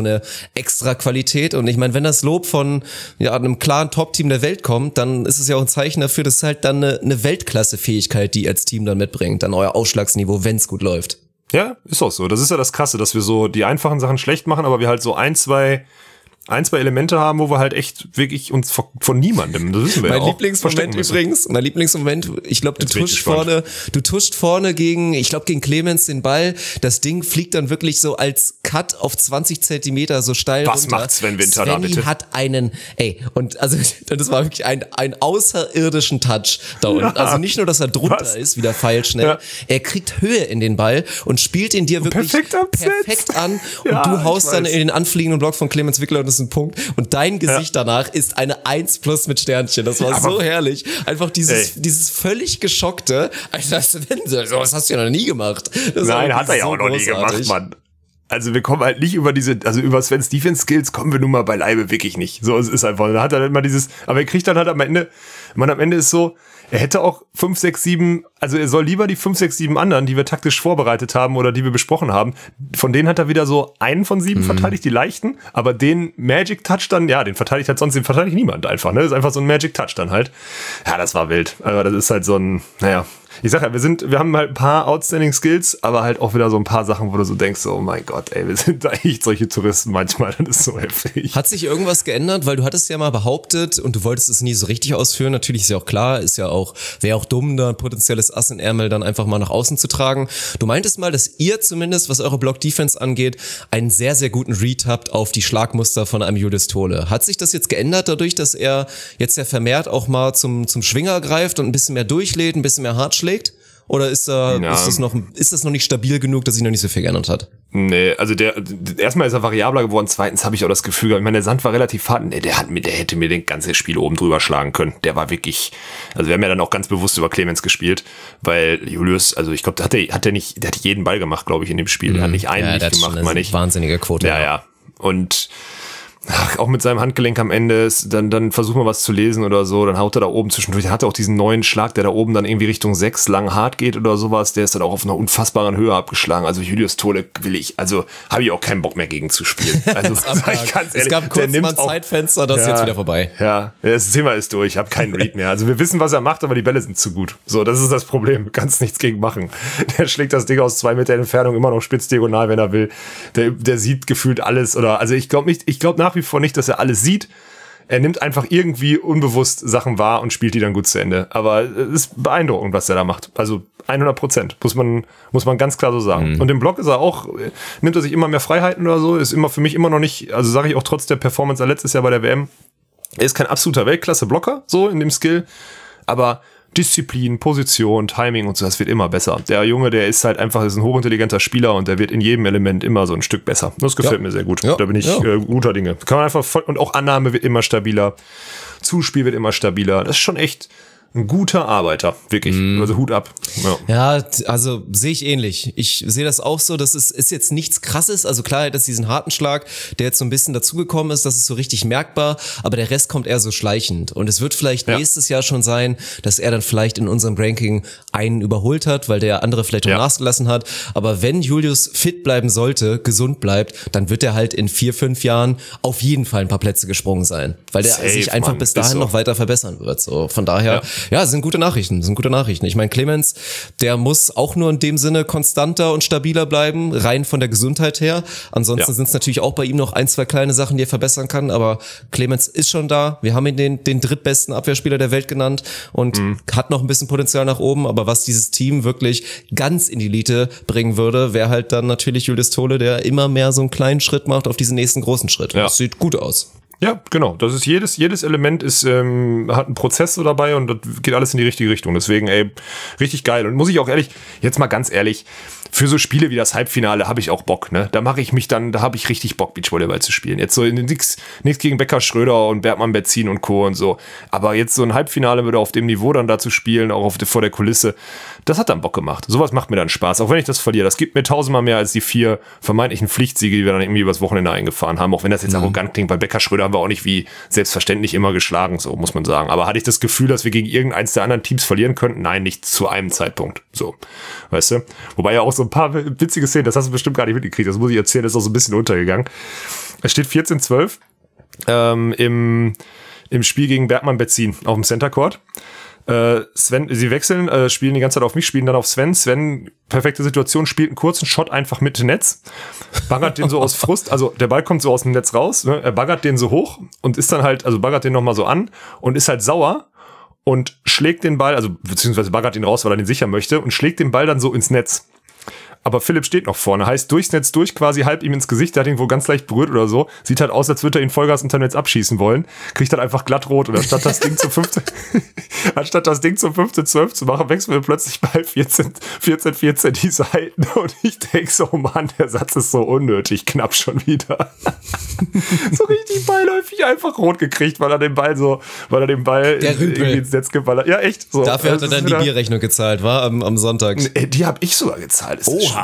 Speaker 1: extra Qualität. Und ich meine, wenn das Lob von ja einem klaren Top-Team der Welt kommt, dann ist es ja auch ein Zeichen dafür, dass es halt dann eine, eine Weltklasse-Fähigkeit, die ihr als Team dann mitbringt, dann euer Ausschlagsniveau, wenn es gut läuft.
Speaker 2: Ja, ist auch so. Das ist ja das Krasse, dass wir so die einfachen Sachen schlecht machen, aber wir halt so ein, zwei ein, zwei Elemente haben, wo wir halt echt wirklich uns von, von niemandem, das wissen wir
Speaker 1: mein
Speaker 2: ja auch,
Speaker 1: Lieblingsmoment übrigens, mein Lieblingsmoment, ich glaube, du tuscht vorne, du tuscht vorne gegen, ich glaube, gegen Clemens den Ball, das Ding fliegt dann wirklich so als Cut auf zwanzig Zentimeter so steil
Speaker 2: Was
Speaker 1: runter.
Speaker 2: macht Sven Winter
Speaker 1: Svenny
Speaker 2: da bitte?
Speaker 1: hat einen, ey, und also das war wirklich ein, ein außerirdischen Touch da unten. Ja. Also nicht nur, dass er drunter Was? ist, wieder feilschnell, ja. er kriegt Höhe in den Ball und spielt ihn dir wirklich perfekt, perfekt an ja, und du haust dann in den anfliegenden Block von Clemens Wickler und das ist ein Punkt. Und dein Gesicht ja. danach ist eine eins plus mit Sternchen. Das war aber so herrlich. Einfach dieses, dieses völlig geschockte, Alter, Sven, sowas hast du ja noch nie gemacht. Das
Speaker 2: Nein, hat er ja so auch noch großartig. nie gemacht, Mann. Also wir kommen halt nicht über diese, also über Sven's Defense-Skills kommen wir nun mal beileibe wirklich nicht. So, es ist einfach, da hat er immer dieses, aber er kriegt dann halt am Ende, man am Ende ist so, er hätte auch fünf, sechs, sieben, also er soll lieber die fünf, sechs, sieben anderen, die wir taktisch vorbereitet haben oder die wir besprochen haben, von denen hat er wieder so einen von sieben mhm. verteidigt, die leichten, aber den Magic Touch dann, ja, den verteidigt halt sonst, den verteidigt niemand einfach, ne, das ist einfach so ein Magic Touch dann halt. Ja, das war wild, aber das ist halt so ein, naja, ich sag ja, wir sind, wir haben halt ein paar Outstanding Skills, aber halt auch wieder so ein paar Sachen, wo du so denkst, oh mein Gott, ey, wir sind da echt solche Touristen manchmal, das ist so heftig.
Speaker 1: Hat sich irgendwas geändert, weil du hattest ja mal behauptet und du wolltest es nie so richtig ausführen, natürlich ist ja auch klar, ist ja auch, wäre auch dumm, da ein potenzielles Ass in Ärmel dann einfach mal nach außen zu tragen. Du meintest mal, dass ihr zumindest, was eure Block-Defense angeht, einen sehr, sehr guten Read habt auf die Schlagmuster von einem Julius Tole. Hat sich das jetzt geändert dadurch, dass er jetzt ja vermehrt auch mal zum, zum Schwinger greift und ein bisschen mehr durchlädt, ein bisschen mehr hart schlägt? Oder ist, da, ja. ist, das noch, ist das noch nicht stabil genug, dass sich noch nicht so viel geändert hat?
Speaker 2: Nee, also der, erstmal ist er variabler geworden, zweitens habe ich auch das Gefühl gehabt, ich meine, der Sand war relativ hart, nee, der hat mir, der hätte mir den ganzen Spiel oben drüber schlagen können. Der war wirklich, also wir haben ja dann auch ganz bewusst über Clemens gespielt, weil Julius, also ich glaube, hat der, hat der nicht, der hat jeden Ball gemacht, glaube ich, in dem Spiel. Der hat nicht einen ja, nicht gemacht, meine ich.
Speaker 1: Wahnsinnige Quote.
Speaker 2: Ja, ja. Und ach, auch mit seinem Handgelenk am Ende, ist, dann, dann versucht man was zu lesen oder so, dann haut er da oben zwischendurch, er hatte auch diesen neuen Schlag, der da oben dann irgendwie Richtung sechs lang hart geht oder sowas, der ist dann auch auf einer unfassbaren Höhe abgeschlagen, also Julius Tole will ich, also habe ich auch keinen Bock mehr gegen zu spielen. Also sag ich ganz ehrlich,
Speaker 1: es gab kurz mal ein auch, Zeitfenster, das ja, ist jetzt wieder vorbei.
Speaker 2: Ja, das Thema ist durch, ich habe keinen Read mehr, also wir wissen, was er macht, aber die Bälle sind zu gut. So, das ist das Problem, du kannst nichts gegen machen. Der schlägt das Ding aus zwei Meter Entfernung immer noch spitz diagonal, wenn er will. Der, der sieht gefühlt alles oder, also ich glaube nicht, ich glaube nach wie vor nicht, dass er alles sieht. Er nimmt einfach irgendwie unbewusst Sachen wahr und spielt die dann gut zu Ende. Aber es ist beeindruckend, was er da macht. Also hundert Prozent, muss man, muss man ganz klar so sagen. Mhm. Und im Block ist er auch, nimmt er sich immer mehr Freiheiten oder so, ist immer für mich immer noch nicht, also sage ich auch trotz der Performance letztes Jahr bei der W M, er ist kein absoluter Weltklasse-Blocker, so in dem Skill, aber Disziplin, Position, Timing und so, das wird immer besser. Der Junge, der ist halt einfach, ist ein hochintelligenter Spieler und der wird in jedem Element immer so ein Stück besser. Das gefällt ja. mir sehr gut. Ja. Da bin ich ja. äh, guter Dinge. Kann man einfach voll, und auch Annahme wird immer stabiler. Zuspiel wird immer stabiler. Das ist schon echt ein guter Arbeiter, wirklich. Mm. Also Hut ab.
Speaker 1: Ja, ja also sehe ich ähnlich. Ich sehe das auch so, das ist, ist jetzt nichts Krasses. Also klar, das ist diesen harten Schlag, der jetzt so ein bisschen dazugekommen ist, das ist so richtig merkbar, aber der Rest kommt eher so schleichend. Und es wird vielleicht ja. nächstes Jahr schon sein, dass er dann vielleicht in unserem Ranking einen überholt hat, weil der andere vielleicht auch ja. nachgelassen hat. Aber wenn Julius fit bleiben sollte, gesund bleibt, dann wird er halt in vier, fünf Jahren auf jeden Fall ein paar Plätze gesprungen sein. Weil der Safe, sich einfach Mann. bis dahin so. noch weiter verbessern wird. So, von daher... Ja. Ja, das sind gute Nachrichten, das sind gute Nachrichten. Ich meine, Clemens, der muss auch nur in dem Sinne konstanter und stabiler bleiben, rein von der Gesundheit her. Ansonsten ja. sind es natürlich auch bei ihm noch ein, zwei kleine Sachen, die er verbessern kann, aber Clemens ist schon da. Wir haben ihn den, den drittbesten Abwehrspieler der Welt genannt und mhm. hat noch ein bisschen Potenzial nach oben, aber was dieses Team wirklich ganz in die Elite bringen würde, wäre halt dann natürlich Julius Tole, der immer mehr so einen kleinen Schritt macht auf diesen nächsten großen Schritt. Ja. Das sieht gut aus.
Speaker 2: Ja, genau. Das ist jedes, jedes Element ist, ähm, hat einen Prozess so dabei und das geht alles in die richtige Richtung. Deswegen, ey, richtig geil. Und muss ich auch ehrlich, jetzt mal ganz ehrlich, für so Spiele wie das Halbfinale habe ich auch Bock, ne? Da mache ich mich dann, da habe ich richtig Bock, Beachvolleyball zu spielen. Jetzt so in den nix, nichts gegen Becker Schröder und Bergmann Betzin und Co. und so. Aber jetzt so ein Halbfinale wieder auf dem Niveau dann da zu spielen, auch auf, vor der Kulisse, das hat dann Bock gemacht. Sowas macht mir dann Spaß, auch wenn ich das verliere. Das gibt mir tausendmal mehr als die vier vermeintlichen Pflichtsiege, die wir dann irgendwie übers Wochenende eingefahren haben. Auch wenn das jetzt mhm. arrogant klingt, weil Becker Schröder haben wir auch nicht wie selbstverständlich immer geschlagen, so muss man sagen. Aber hatte ich das Gefühl, dass wir gegen irgendeins der anderen Teams verlieren könnten? Nein, nicht zu einem Zeitpunkt. So, weißt du? Wobei ja auch so ein paar witzige Szenen, das hast du bestimmt gar nicht mitgekriegt, das muss ich erzählen, das ist auch so ein bisschen untergegangen. Es steht vierzehn zwölf ähm, im, im Spiel gegen Bergmann Betzin auf dem Center Court. Äh, Sven, sie wechseln, äh, spielen die ganze Zeit auf mich, spielen dann auf Sven. Sven, perfekte Situation, spielt einen kurzen Shot einfach mit dem Netz, baggert den so aus Frust, also der Ball kommt so aus dem Netz raus, ne? Er baggert den so hoch und ist dann halt, also baggert den nochmal so an und ist halt sauer und schlägt den Ball, also beziehungsweise baggert ihn raus, weil er den sichern möchte und schlägt den Ball dann so ins Netz. Aber Philipp steht noch vorne, heißt durchs Netz durch, quasi halb ihm ins Gesicht, der hat ihn wohl ganz leicht berührt oder so, sieht halt aus, als würde er ihn Vollgas unter Netz abschießen wollen, kriegt dann einfach glatt rot und anstatt das Ding zum fünfzehn, anstatt das Ding zum fünfzehn zwölf zu machen, wechseln wir plötzlich bei vierzehn vierzehn die Seiten und ich denk so, oh Mann, der Satz ist so unnötig, knapp schon wieder. So richtig beiläufig einfach rot gekriegt, weil er den Ball so, weil er den Ball
Speaker 1: der
Speaker 2: irgendwie ins Netz geballert. Ja, echt. So.
Speaker 1: Dafür hat er dann die Bierrechnung gezahlt, war am, am Sonntag.
Speaker 2: Die habe ich sogar gezahlt. Ist oh.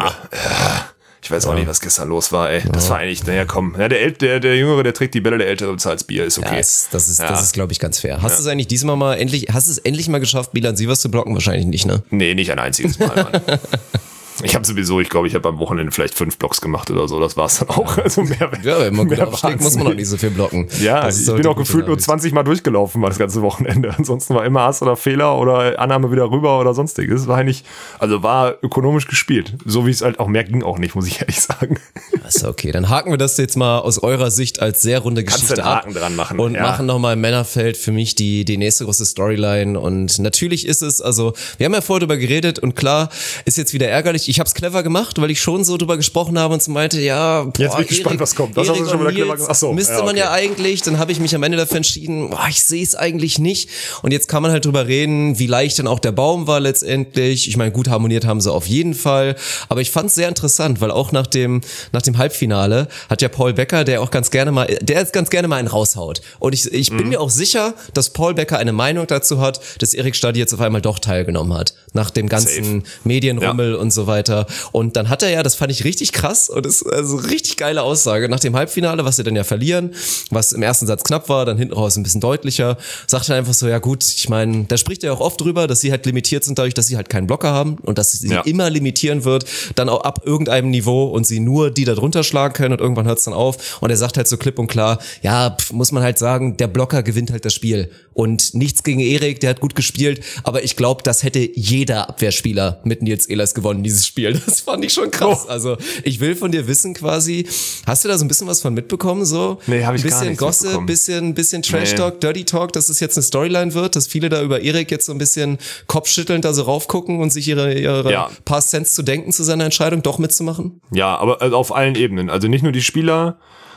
Speaker 2: Ich weiß auch ja. nicht, was gestern los war, ey. Das ja. war eigentlich, naja, komm. Ja, der, El- der, der Jüngere, der trägt die Bälle, der Ältere bezahlt Bier, ist okay.
Speaker 1: Ja, das, das ist, ja. das ist glaube ich, ganz fair. Hast ja. du es eigentlich diesmal mal endlich, hast du es endlich mal geschafft, Bilan Sievers zu blocken? Wahrscheinlich nicht, ne?
Speaker 2: Nee, nicht ein einziges Mal, Mann. Ich habe sowieso, ich glaube, ich habe am Wochenende vielleicht fünf Blocks gemacht oder so. Das war's dann auch. Also mehr,
Speaker 1: ja, wenn man gut aufschlägt, muss man noch nicht so viel blocken.
Speaker 2: Ja, ich bin auch gefühlt nur zwanzig Mal durchgelaufen mal das ganze Wochenende. Ansonsten war immer Hass oder Fehler oder Annahme wieder rüber oder sonstiges. War eigentlich, also war ökonomisch gespielt. So wie es halt auch mehr ging auch nicht, muss ich ehrlich sagen.
Speaker 1: Achso, okay. Dann haken wir das jetzt mal aus eurer Sicht als sehr runde Geschichte
Speaker 2: Kannst du einen Haken
Speaker 1: ab
Speaker 2: dran machen.
Speaker 1: Und
Speaker 2: ja.
Speaker 1: machen nochmal im Männerfeld für mich die, die nächste große Storyline. Und natürlich ist es, also wir haben ja vorher drüber geredet und klar, ist jetzt wieder ärgerlich. Ich habe es clever gemacht, weil ich schon so drüber gesprochen habe und so meinte, ja, boah,
Speaker 2: jetzt bin ich gespannt, was kommt. Das hast du schon wieder clever gemacht. Achso,
Speaker 1: müsste
Speaker 2: ja, okay.
Speaker 1: man ja eigentlich, dann habe ich mich am Ende dafür entschieden, boah, ich sehe es eigentlich nicht. Und jetzt kann man halt drüber reden, wie leicht dann auch der Baum war letztendlich. Ich meine, gut harmoniert haben sie auf jeden Fall. Aber ich fand es sehr interessant, weil auch nach dem, nach dem Halbfinale hat ja Paul Becker, der auch ganz gerne mal, der jetzt ganz gerne mal einen raushaut. Und ich, ich bin mhm. mir auch sicher, dass Paul Becker eine Meinung dazu hat, dass Erik Stadi jetzt auf einmal doch teilgenommen hat. Nach dem ganzen Safe. Medienrummel ja. und so weiter. Und dann hat er ja, das fand ich richtig krass und das ist also richtig geile Aussage. Nach dem Halbfinale, was sie dann ja verlieren, was im ersten Satz knapp war, dann hinten raus ein bisschen deutlicher, sagt er einfach so, ja gut, ich meine, da spricht er auch oft drüber, dass sie halt limitiert sind dadurch, dass sie halt keinen Blocker haben und dass sie ja. immer limitieren wird, dann auch ab irgendeinem Niveau und sie nur die da drunter schlagen können und irgendwann hört es dann auf. Und er sagt halt so klipp und klar, ja, pf, muss man halt sagen, der Blocker gewinnt halt das Spiel. Und nichts gegen Erik, der hat gut gespielt, aber ich glaube, das hätte jeder Abwehrspieler mit Nils Ehlers gewonnen, dieses Spiel. Das fand ich schon krass. Oh. Also ich will von dir wissen quasi, hast du da so ein bisschen was von mitbekommen? So?
Speaker 2: Nee, habe ich
Speaker 1: gar
Speaker 2: nicht.
Speaker 1: Ein bisschen Gossip, bisschen, bisschen Trash-Talk, nee. Dirty Talk, dass es jetzt eine Storyline wird, dass viele da über Erik jetzt so ein bisschen kopfschüttelnd da so raufgucken und sich ihre, ihre ja. paar Cents zu denken zu seiner Entscheidung, doch mitzumachen?
Speaker 2: Ja, aber also auf allen Ebenen. Also nicht nur die Spieler,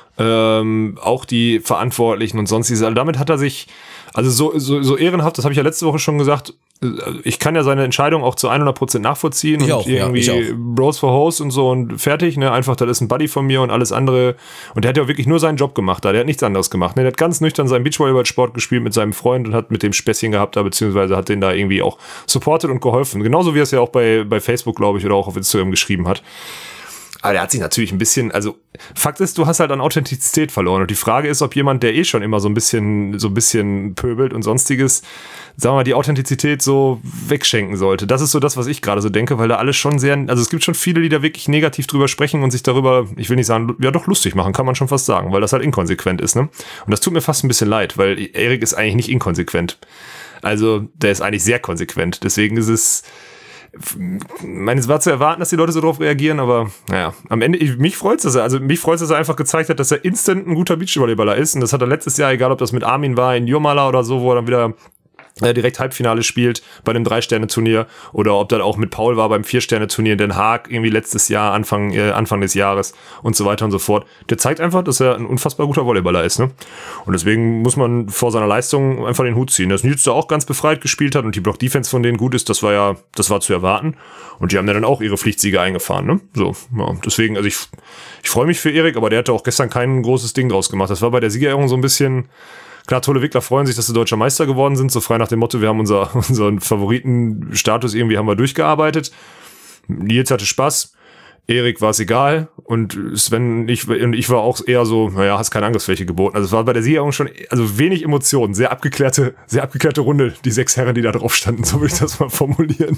Speaker 2: ähm, auch die Verantwortlichen und sonstiges. Also damit hat er sich, also so, so, so ehrenhaft, das habe ich ja letzte Woche schon gesagt, ich kann ja seine Entscheidung auch zu hundert Prozent nachvollziehen
Speaker 1: ich
Speaker 2: und
Speaker 1: auch,
Speaker 2: irgendwie
Speaker 1: ja,
Speaker 2: Bros for Host und so und fertig, ne, einfach, das ist ein Buddy von mir und alles andere und der hat ja wirklich nur seinen Job gemacht da, der hat nichts anderes gemacht, ne, der hat ganz nüchtern seinen Beachvolleyball-Sport gespielt mit seinem Freund und hat mit dem Späßchen gehabt da, beziehungsweise hat den da irgendwie auch supportet und geholfen, genauso wie er es ja auch bei, bei Facebook, glaube ich, oder auch auf Instagram geschrieben hat. Aber der hat sich natürlich ein bisschen, also Fakt ist, du hast halt an Authentizität verloren und die Frage ist, ob jemand, der eh schon immer so ein bisschen, so ein bisschen pöbelt und sonstiges, sagen wir mal, die Authentizität so wegschenken sollte. Das ist so das, was ich gerade so denke, weil da alles schon sehr, also es gibt schon viele, die da wirklich negativ drüber sprechen und sich darüber, ich will nicht sagen, ja doch lustig machen, kann man schon fast sagen, weil das halt inkonsequent ist, ne? Und das tut mir fast ein bisschen leid, weil Erik ist eigentlich nicht inkonsequent. Also der ist eigentlich sehr konsequent, deswegen ist es, ich meine, es war zu erwarten, dass die Leute so drauf reagieren, aber naja, am Ende, mich freut's, dass er, also mich freut's, dass er einfach gezeigt hat, dass er instant ein guter Beachvolleyballer ist und das hat er letztes Jahr, egal ob das mit Armin war, in Jurmala oder so, wo er dann wieder direkt Halbfinale spielt bei einem Drei-Sterne-Turnier oder ob das auch mit Paul war beim Vier-Sterne-Turnier in Den Haag irgendwie letztes Jahr, Anfang äh, Anfang des Jahres und so weiter und so fort. Der zeigt einfach, dass er ein unfassbar guter Volleyballer ist, ne? Und deswegen muss man vor seiner Leistung einfach den Hut ziehen. Dass Nils da auch ganz befreit gespielt hat und die Block-Defense von denen gut ist, das war ja, das war zu erwarten. Und die haben dann auch ihre Pflichtsiege eingefahren, ne? So, ja, deswegen, also ich, ich freue mich für Erik, aber der hatte auch gestern kein großes Ding draus gemacht. Das war bei der Siegerehrung so ein bisschen. Klar, tolle Wickler freuen sich, dass sie deutscher Meister geworden sind, so frei nach dem Motto, wir haben unser, unseren Favoritenstatus irgendwie haben wir durchgearbeitet. Nils hatte Spaß. Erik war es egal und Sven ich, und ich war auch eher so, naja, hast keine Angriffsfläche geboten. Also es war bei der Siegerehrung schon, also wenig Emotionen, sehr abgeklärte, sehr abgeklärte Runde, die sechs Herren, die da drauf standen, so würde ich das mal formulieren.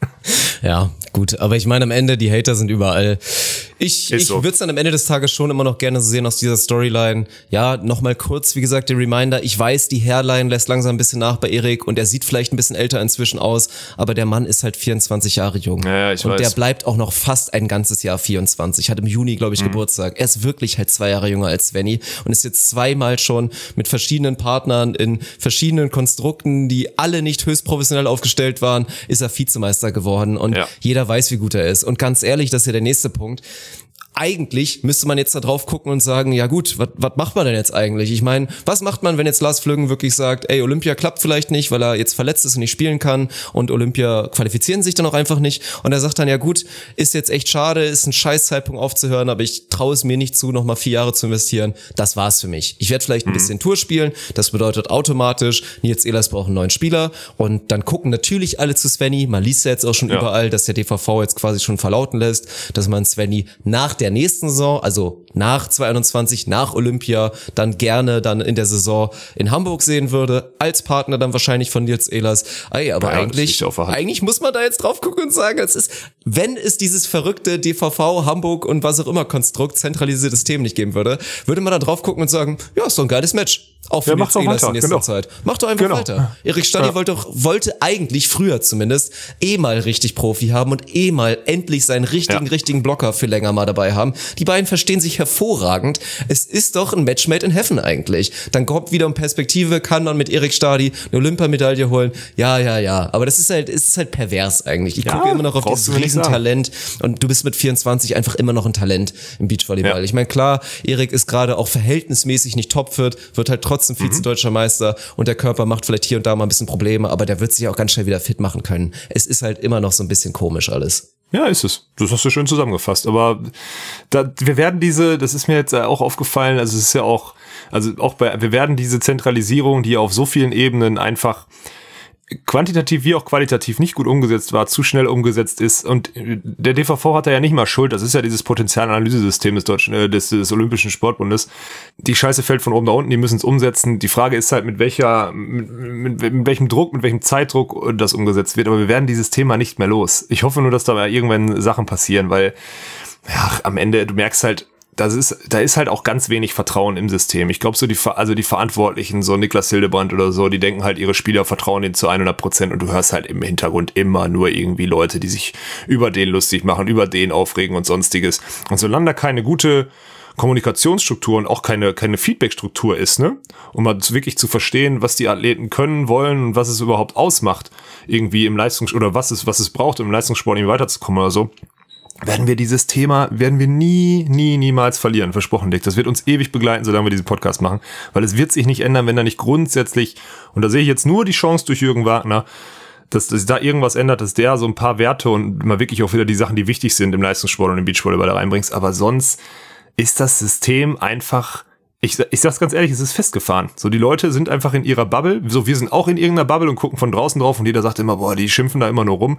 Speaker 1: Ja, gut, aber ich meine am Ende, die Hater sind überall. Ich, ich so. würde es dann am Ende des Tages schon immer noch gerne so sehen aus dieser Storyline. Ja, nochmal kurz, wie gesagt, der Reminder, ich weiß, die Hairline lässt langsam ein bisschen nach bei Erik und er sieht vielleicht ein bisschen älter inzwischen aus, aber der Mann ist halt vierundzwanzig Jahre jung.
Speaker 2: Ja, ja, ich
Speaker 1: und
Speaker 2: weiß.
Speaker 1: der bleibt auch noch fast ein ganzes Jahr vierundzwanzig. Hat im Juni, glaube ich, mhm. Geburtstag. Er ist wirklich halt zwei Jahre jünger als Svenny und ist jetzt zweimal schon mit verschiedenen Partnern in verschiedenen Konstrukten, die alle nicht höchst professionell aufgestellt waren, ist er Vizemeister geworden und ja. jeder weiß, wie gut er ist. Und ganz ehrlich, das ist ja der nächste Punkt. Eigentlich müsste man jetzt da drauf gucken und sagen, ja gut, was macht man denn jetzt eigentlich? Ich meine, was macht man, wenn jetzt Lars Flüggen wirklich sagt, ey, Olympia klappt vielleicht nicht, weil er jetzt verletzt ist und nicht spielen kann und Olympia qualifizieren sich dann auch einfach nicht und er sagt dann, ja gut, ist jetzt echt schade, ist ein scheiß Zeitpunkt aufzuhören, aber ich traue es mir nicht zu, nochmal vier Jahre zu investieren. Das war's für mich. Ich werde vielleicht ein mhm. bisschen Tour spielen, das bedeutet automatisch, Nils Ehlers braucht einen neuen Spieler und dann gucken natürlich alle zu Svenny, man liest ja jetzt auch schon ja. überall, dass der D V V jetzt quasi schon verlauten lässt, dass man Svenny nach der nächsten Saison, also nach zwanzig einundzwanzig, nach Olympia, dann gerne dann in der Saison in Hamburg sehen würde, als Partner dann wahrscheinlich von Nils Ehlers. Ey, aber ja, eigentlich, eigentlich muss man da jetzt drauf gucken und sagen, es ist, wenn es dieses verrückte D V V, Hamburg und was auch immer Konstrukt, zentralisiertes System nicht geben würde, würde man da drauf gucken und sagen, ja, ist doch ein geiles Match. Auch für ja, Nils Ehlers in nächster genau. Zeit. Mach doch einfach genau. weiter. Erik Stadi ja. wollte, wollte eigentlich früher zumindest eh mal richtig Profi haben und eh mal endlich seinen richtigen, ja. richtigen Blocker für länger mal dabei haben. Die beiden verstehen sich hervorragend. Es ist doch ein Match made in heaven eigentlich. Dann kommt wieder um Perspektive, kann man mit Erik Stadi eine Olympiamedaille holen. Ja, ja, ja. Aber das ist halt, es ist halt pervers eigentlich. Ich ja, gucke immer noch auf dieses Riesentalent und du bist mit vierundzwanzig einfach immer noch ein Talent im Beachvolleyball. Ja. Ich meine, klar, Erik ist gerade auch verhältnismäßig nicht topfit, wird halt trotzdem Vize-Deutscher Meister und der Körper macht vielleicht hier und da mal ein bisschen Probleme, aber der wird sich auch ganz schnell wieder fit machen können. Es ist halt immer noch so ein bisschen komisch alles.
Speaker 2: Ja, ist es. Das hast du schön zusammengefasst. Aber da, wir werden diese, das ist mir jetzt auch aufgefallen, also es ist ja auch, also auch bei, wir werden diese Zentralisierung, die auf so vielen Ebenen einfach quantitativ wie auch qualitativ nicht gut umgesetzt war, zu schnell umgesetzt ist und der D V V hat da ja nicht mal Schuld, das ist ja dieses Potenzialanalysesystem des deutschen, äh, des, des Olympischen Sportbundes. Die Scheiße fällt von oben nach unten, die müssen es umsetzen. Die Frage ist halt, mit welcher, mit, mit, mit welchem Druck, mit welchem Zeitdruck das umgesetzt wird, aber wir werden dieses Thema nicht mehr los. Ich hoffe nur, dass da irgendwann Sachen passieren, weil ja, am Ende, du merkst halt, das ist, da ist halt auch ganz wenig Vertrauen im System. Ich glaube, so die, also die Verantwortlichen, so Niklas Hildebrand oder so, die denken halt, ihre Spieler vertrauen denen zu hundert Prozent und du hörst halt im Hintergrund immer nur irgendwie Leute, die sich über den lustig machen, über den aufregen und sonstiges. Und solange da keine gute Kommunikationsstruktur und auch keine, keine Feedbackstruktur ist, ne, um mal wirklich zu verstehen, was die Athleten können, wollen und was es überhaupt ausmacht, irgendwie im Leistungs- oder was es, was es braucht, um im Leistungssport irgendwie weiterzukommen oder so, werden wir dieses Thema, werden wir nie, nie, niemals verlieren, versprochen, Dick. Das wird uns ewig begleiten, solange wir diesen Podcast machen, weil es wird sich nicht ändern, wenn da nicht grundsätzlich, und da sehe ich jetzt nur die Chance durch Jürgen Wagner, dass, dass da irgendwas ändert, dass der so ein paar Werte und mal wirklich auch wieder die Sachen, die wichtig sind im Leistungssport und im Beachvolleyball da reinbringst, aber sonst ist das System einfach, ich, ich sag's ganz ehrlich, es ist festgefahren. So, die Leute sind einfach in ihrer Bubble, so, wir sind auch in irgendeiner Bubble und gucken von draußen drauf und jeder sagt immer, boah, die schimpfen da immer nur rum.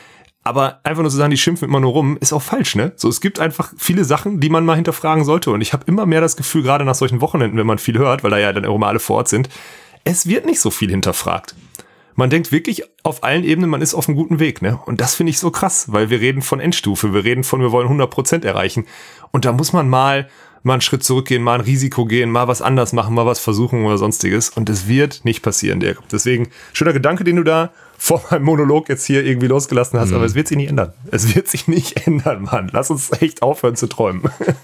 Speaker 2: Aber einfach nur zu sagen, die schimpfen immer nur rum, ist auch falsch, ne? So, es gibt einfach viele Sachen, die man mal hinterfragen sollte. Und ich habe immer mehr das Gefühl, gerade nach solchen Wochenenden, wenn man viel hört, weil da ja dann auch mal alle vor Ort sind, es wird nicht so viel hinterfragt. Man denkt wirklich auf allen Ebenen, man ist auf einem guten Weg, ne? Und das finde ich so krass, weil wir reden von Endstufe, wir reden von, wir wollen hundert Prozent erreichen. Und da muss man mal, mal einen Schritt zurückgehen, mal ein Risiko gehen, mal was anders machen, mal was versuchen oder sonstiges. Und es wird nicht passieren, Dirk. Deswegen, schöner Gedanke, den du da vor meinem Monolog jetzt hier irgendwie losgelassen hast, mhm. aber es wird sich nicht ändern. Es wird sich nicht ändern, Mann. Lass uns echt aufhören zu träumen.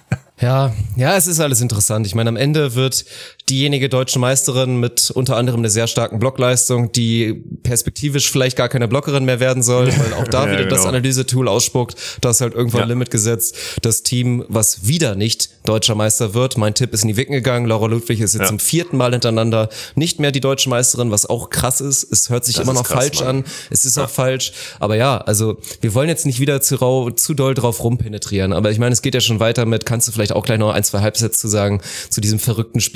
Speaker 1: Ja, ja, es ist alles interessant. Ich meine, am Ende wird diejenige deutsche Meisterin mit unter anderem einer sehr starken Blockleistung, die perspektivisch vielleicht gar keine Blockerin mehr werden soll, weil auch da ja, wieder genau. das Analysetool ausspuckt, da ist halt irgendwann ja. ein Limit gesetzt. Das Team, was wieder nicht deutscher Meister wird, mein Tipp ist in die Wicken gegangen. Laura Ludwig ist jetzt ja. zum vierten Mal hintereinander nicht mehr die deutsche Meisterin, was auch krass ist. Es hört sich das immer noch krass, falsch Mann. an. Es ist ja. auch falsch. Aber ja, also wir wollen jetzt nicht wieder zu, rau, zu doll drauf rumpenetrieren. Aber ich meine, es geht ja schon weiter mit, kannst du vielleicht auch gleich noch ein, zwei Halbsätze zu sagen, zu diesem verrückten Spiel dann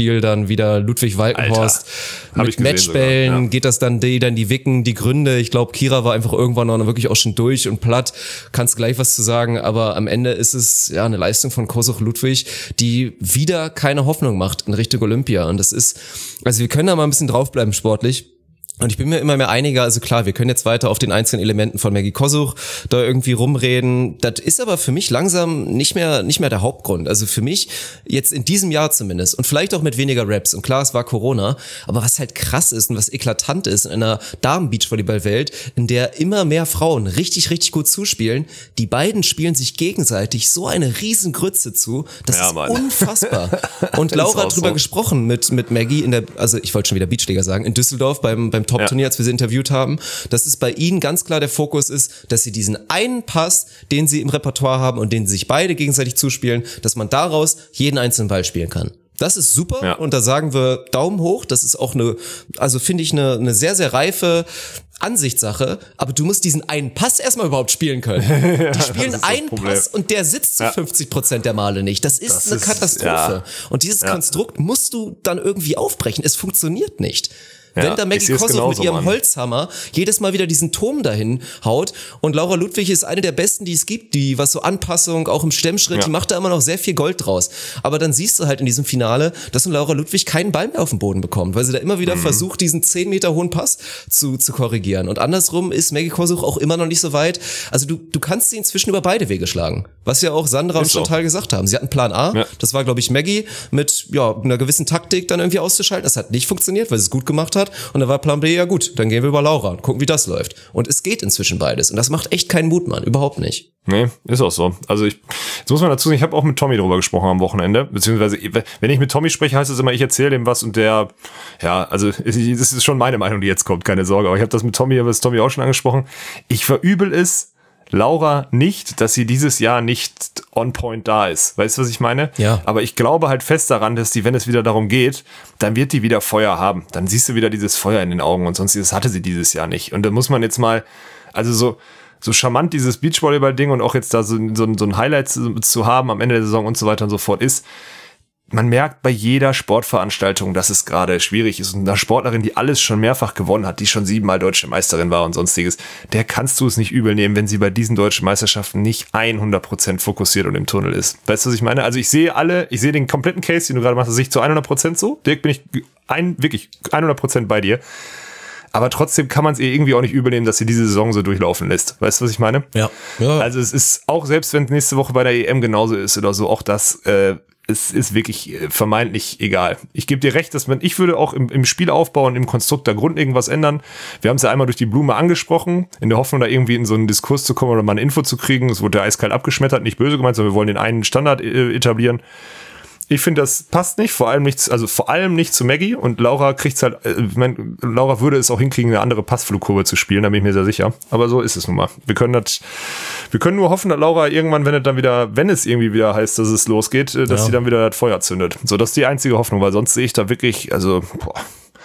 Speaker 1: dann wieder Ludwig Walkenhorst
Speaker 2: Hab
Speaker 1: mit
Speaker 2: ich gesehen
Speaker 1: Matchbällen,
Speaker 2: sogar, ja.
Speaker 1: geht das dann die, dann die Wicken, die Gründe. Ich glaube, Kira war einfach irgendwann auch wirklich auch schon durch und platt. Kannst gleich was zu sagen, aber am Ende ist es ja eine Leistung von Kosuch Ludwig, die wieder keine Hoffnung macht in Richtung Olympia. Und das ist, also wir können da mal ein bisschen draufbleiben sportlich. Und ich bin mir immer mehr einiger, also klar, wir können jetzt weiter auf den einzelnen Elementen von Maggie Kosuch da irgendwie rumreden. Das ist aber für mich langsam nicht mehr nicht mehr der Hauptgrund. Also für mich jetzt in diesem Jahr zumindest und vielleicht auch mit weniger Raps. Und klar, es war Corona, aber was halt krass ist und was eklatant ist in einer Damen-Beachvolleyball-Welt, in der immer mehr Frauen richtig, richtig gut zuspielen, die beiden spielen sich gegenseitig so eine riesen Grütze zu. Das
Speaker 2: Ja,
Speaker 1: ist
Speaker 2: Mann.
Speaker 1: unfassbar. Und
Speaker 2: Ist
Speaker 1: Laura
Speaker 2: auch
Speaker 1: hat drüber
Speaker 2: so.
Speaker 1: gesprochen mit mit Maggie in der, also ich wollte schon wieder Beachliga sagen, in Düsseldorf beim beim Top-Turnier, als wir sie interviewt haben, dass es bei ihnen ganz klar der Fokus ist, dass sie diesen einen Pass, den sie im Repertoire haben und den sie sich beide gegenseitig zuspielen, dass man daraus jeden einzelnen Ball spielen kann. Das ist super
Speaker 2: Ja.
Speaker 1: und da sagen wir Daumen hoch. Das ist auch eine, also finde ich eine, eine sehr, sehr reife Ansichtssache, aber du musst diesen einen Pass erstmal überhaupt spielen können. Die spielen
Speaker 2: das
Speaker 1: einen
Speaker 2: Problem.
Speaker 1: Pass und der sitzt zu
Speaker 2: Ja.
Speaker 1: fünfzig Prozent der Male nicht. Das ist
Speaker 2: Das
Speaker 1: eine
Speaker 2: ist-
Speaker 1: Katastrophe.
Speaker 2: ja.
Speaker 1: Und dieses
Speaker 2: Ja.
Speaker 1: Konstrukt musst du dann irgendwie aufbrechen. Es funktioniert nicht.
Speaker 2: Ja,
Speaker 1: Wenn da
Speaker 2: ich
Speaker 1: Maggie
Speaker 2: sehe es
Speaker 1: Kosuch
Speaker 2: genauso,
Speaker 1: mit ihrem
Speaker 2: Mann.
Speaker 1: Holzhammer jedes Mal wieder diesen Turm dahin haut und Laura Ludwig ist eine der besten, die es gibt, die was so Anpassung, auch im Stemmschritt,
Speaker 2: Ja.
Speaker 1: die macht da immer noch sehr viel Gold draus. Aber dann siehst du halt in diesem Finale, dass Laura Ludwig keinen Ball mehr auf den Boden bekommt, weil sie da immer
Speaker 2: Mhm.
Speaker 1: wieder versucht, diesen zehn Meter hohen Pass zu, zu korrigieren. Und andersrum ist Maggie Kosuch auch immer noch nicht so weit. Also du, du kannst sie inzwischen über beide Wege schlagen. Was ja auch Sandra und
Speaker 2: Ist so.
Speaker 1: Chantal gesagt haben. Sie hatten Plan A,
Speaker 2: Ja.
Speaker 1: das war, glaube ich, Maggie, mit ja einer gewissen Taktik dann irgendwie auszuschalten. Das hat nicht funktioniert, weil sie es gut gemacht hat. Und dann war Plan B, ja gut, dann gehen wir über Laura und gucken, wie das läuft. Und es geht inzwischen beides. Und das macht echt keinen Mut, Mann. Überhaupt nicht.
Speaker 2: Nee, ist auch so. Also ich, jetzt muss man dazu sagen, ich habe auch mit Tommy drüber gesprochen am Wochenende, beziehungsweise wenn ich mit Tommy spreche, heißt es immer, ich erzähle dem was und der, ja, also das ist schon meine Meinung, die jetzt kommt, keine Sorge, aber ich habe das mit Tommy, habe das Tommy auch schon angesprochen. Ich verübel es Laura nicht, dass sie dieses Jahr nicht on point da ist. Weißt du, was ich meine?
Speaker 1: Ja.
Speaker 2: Aber ich glaube halt fest daran, dass die, wenn es wieder darum geht, dann wird die wieder Feuer haben. Dann siehst du wieder dieses Feuer in den Augen und sonst, das hatte sie dieses Jahr nicht. Und da muss man jetzt mal, also so, so charmant dieses Beachvolleyball-Ding und auch jetzt da so, so, so ein Highlight zu, zu haben am Ende der Saison und so weiter und so fort ist, man merkt bei jeder Sportveranstaltung, dass es gerade schwierig ist. Und eine Sportlerin, die alles schon mehrfach gewonnen hat, die schon siebenmal deutsche Meisterin war und sonstiges, der kannst du es nicht übel nehmen, wenn sie bei diesen deutschen Meisterschaften nicht hundert Prozent fokussiert und im Tunnel ist. Weißt du, was ich meine? Also ich sehe alle, ich sehe den kompletten Case, den du gerade machst, sehe ich zu hundert Prozent so. Dirk, bin ich ein, wirklich hundert Prozent bei dir. Aber trotzdem kann man es ihr irgendwie auch nicht übel nehmen, dass sie diese Saison so durchlaufen lässt. Weißt du, was ich meine?
Speaker 1: Ja. ja.
Speaker 2: Also es ist auch, selbst wenn es nächste Woche bei der E M genauso ist oder so, auch das äh, es ist wirklich äh, vermeintlich egal. Ich gebe dir recht, dass man, ich würde auch im, im Spielaufbau und im Konstrukt der Grund irgendwas ändern. Wir haben es ja einmal durch die Blume angesprochen, in der Hoffnung, da irgendwie in so einen Diskurs zu kommen oder mal eine Info zu kriegen. Es wurde ja eiskalt abgeschmettert, nicht böse gemeint, sondern wir wollen den einen Standard äh, etablieren. Ich finde, das passt nicht, vor allem nicht, also vor allem nicht zu Maggie und Laura kriegt's halt, äh, ich mein, Laura würde es auch hinkriegen, eine andere Passflugkurve zu spielen, da bin ich mir sehr sicher. Aber so ist es nun mal. Wir können das, wir können nur hoffen, dass Laura irgendwann, wenn es dann wieder, wenn es irgendwie wieder heißt, dass es losgeht, äh, dass
Speaker 1: Ja.
Speaker 2: sie dann wieder das Feuer zündet. So, das ist die einzige Hoffnung, weil sonst sehe ich da wirklich, also, boah,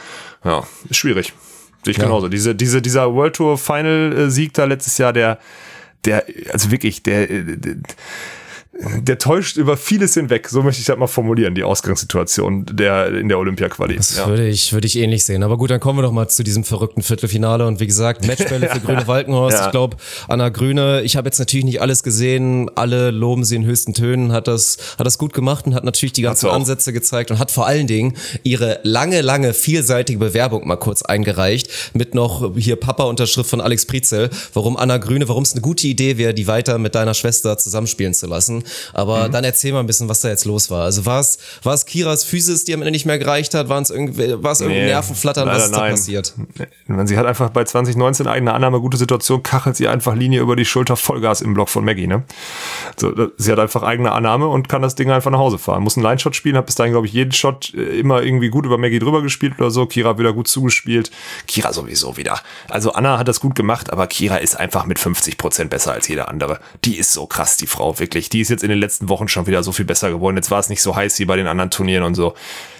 Speaker 2: ja, ist schwierig. Sehe ich
Speaker 1: Ja.
Speaker 2: genauso. Diese, diese, dieser World Tour Final Sieg da letztes Jahr, der, der, also wirklich, der, der der täuscht über vieles hinweg, so möchte ich das mal formulieren, die Ausgangssituation der, in der Olympia-Quali.
Speaker 1: Das
Speaker 2: Ja.
Speaker 1: würde ich, würde ich ähnlich sehen. Aber gut, dann kommen wir doch mal zu diesem verrückten Viertelfinale. Und wie gesagt, Matchbälle für Grüne Walkenhorst.
Speaker 2: Ja.
Speaker 1: Ich glaube, Anna Grüne, ich habe jetzt natürlich nicht alles gesehen. Alle loben sie in höchsten Tönen, hat das, hat das gut gemacht und hat natürlich die ganzen
Speaker 2: Hat sie auch.
Speaker 1: Ansätze gezeigt und hat vor allen Dingen ihre lange, lange, vielseitige Bewerbung mal kurz eingereicht. Mit noch hier Papa-Unterschrift von Alex Prizel. Warum Anna Grüne, warum es eine gute Idee wäre, die weiter mit deiner Schwester zusammenspielen zu lassen. Aber
Speaker 2: Mhm.
Speaker 1: dann erzähl mal ein bisschen, was da jetzt los war. Also war es, war es Kiras Physis, die am Ende nicht mehr gereicht hat? War es irgendwie, war es irgendwie
Speaker 2: Nee,
Speaker 1: Nervenflattern? Was
Speaker 2: leider
Speaker 1: ist da
Speaker 2: nein.
Speaker 1: passiert?
Speaker 2: Sie hat einfach bei zwanzig neunzehn eigene Annahme, gute Situation, kachelt sie einfach Linie über die Schulter, Vollgas im Block von Maggie, ne? So, sie hat einfach eigene Annahme und kann das Ding einfach nach Hause fahren. Muss einen Line-Shot spielen, hat bis dahin, glaube ich, jeden Shot äh, immer irgendwie gut über Maggie drüber gespielt oder so. Kira wieder gut zugespielt. Kira sowieso wieder. Also Anna hat das gut gemacht, aber Kira ist einfach mit fünfzig Prozent besser als jeder andere. Die ist so krass, die Frau, wirklich. Die ist jetzt in den letzten Wochen schon wieder so viel besser geworden. Jetzt war es nicht so heiß wie bei den anderen Turnieren und so.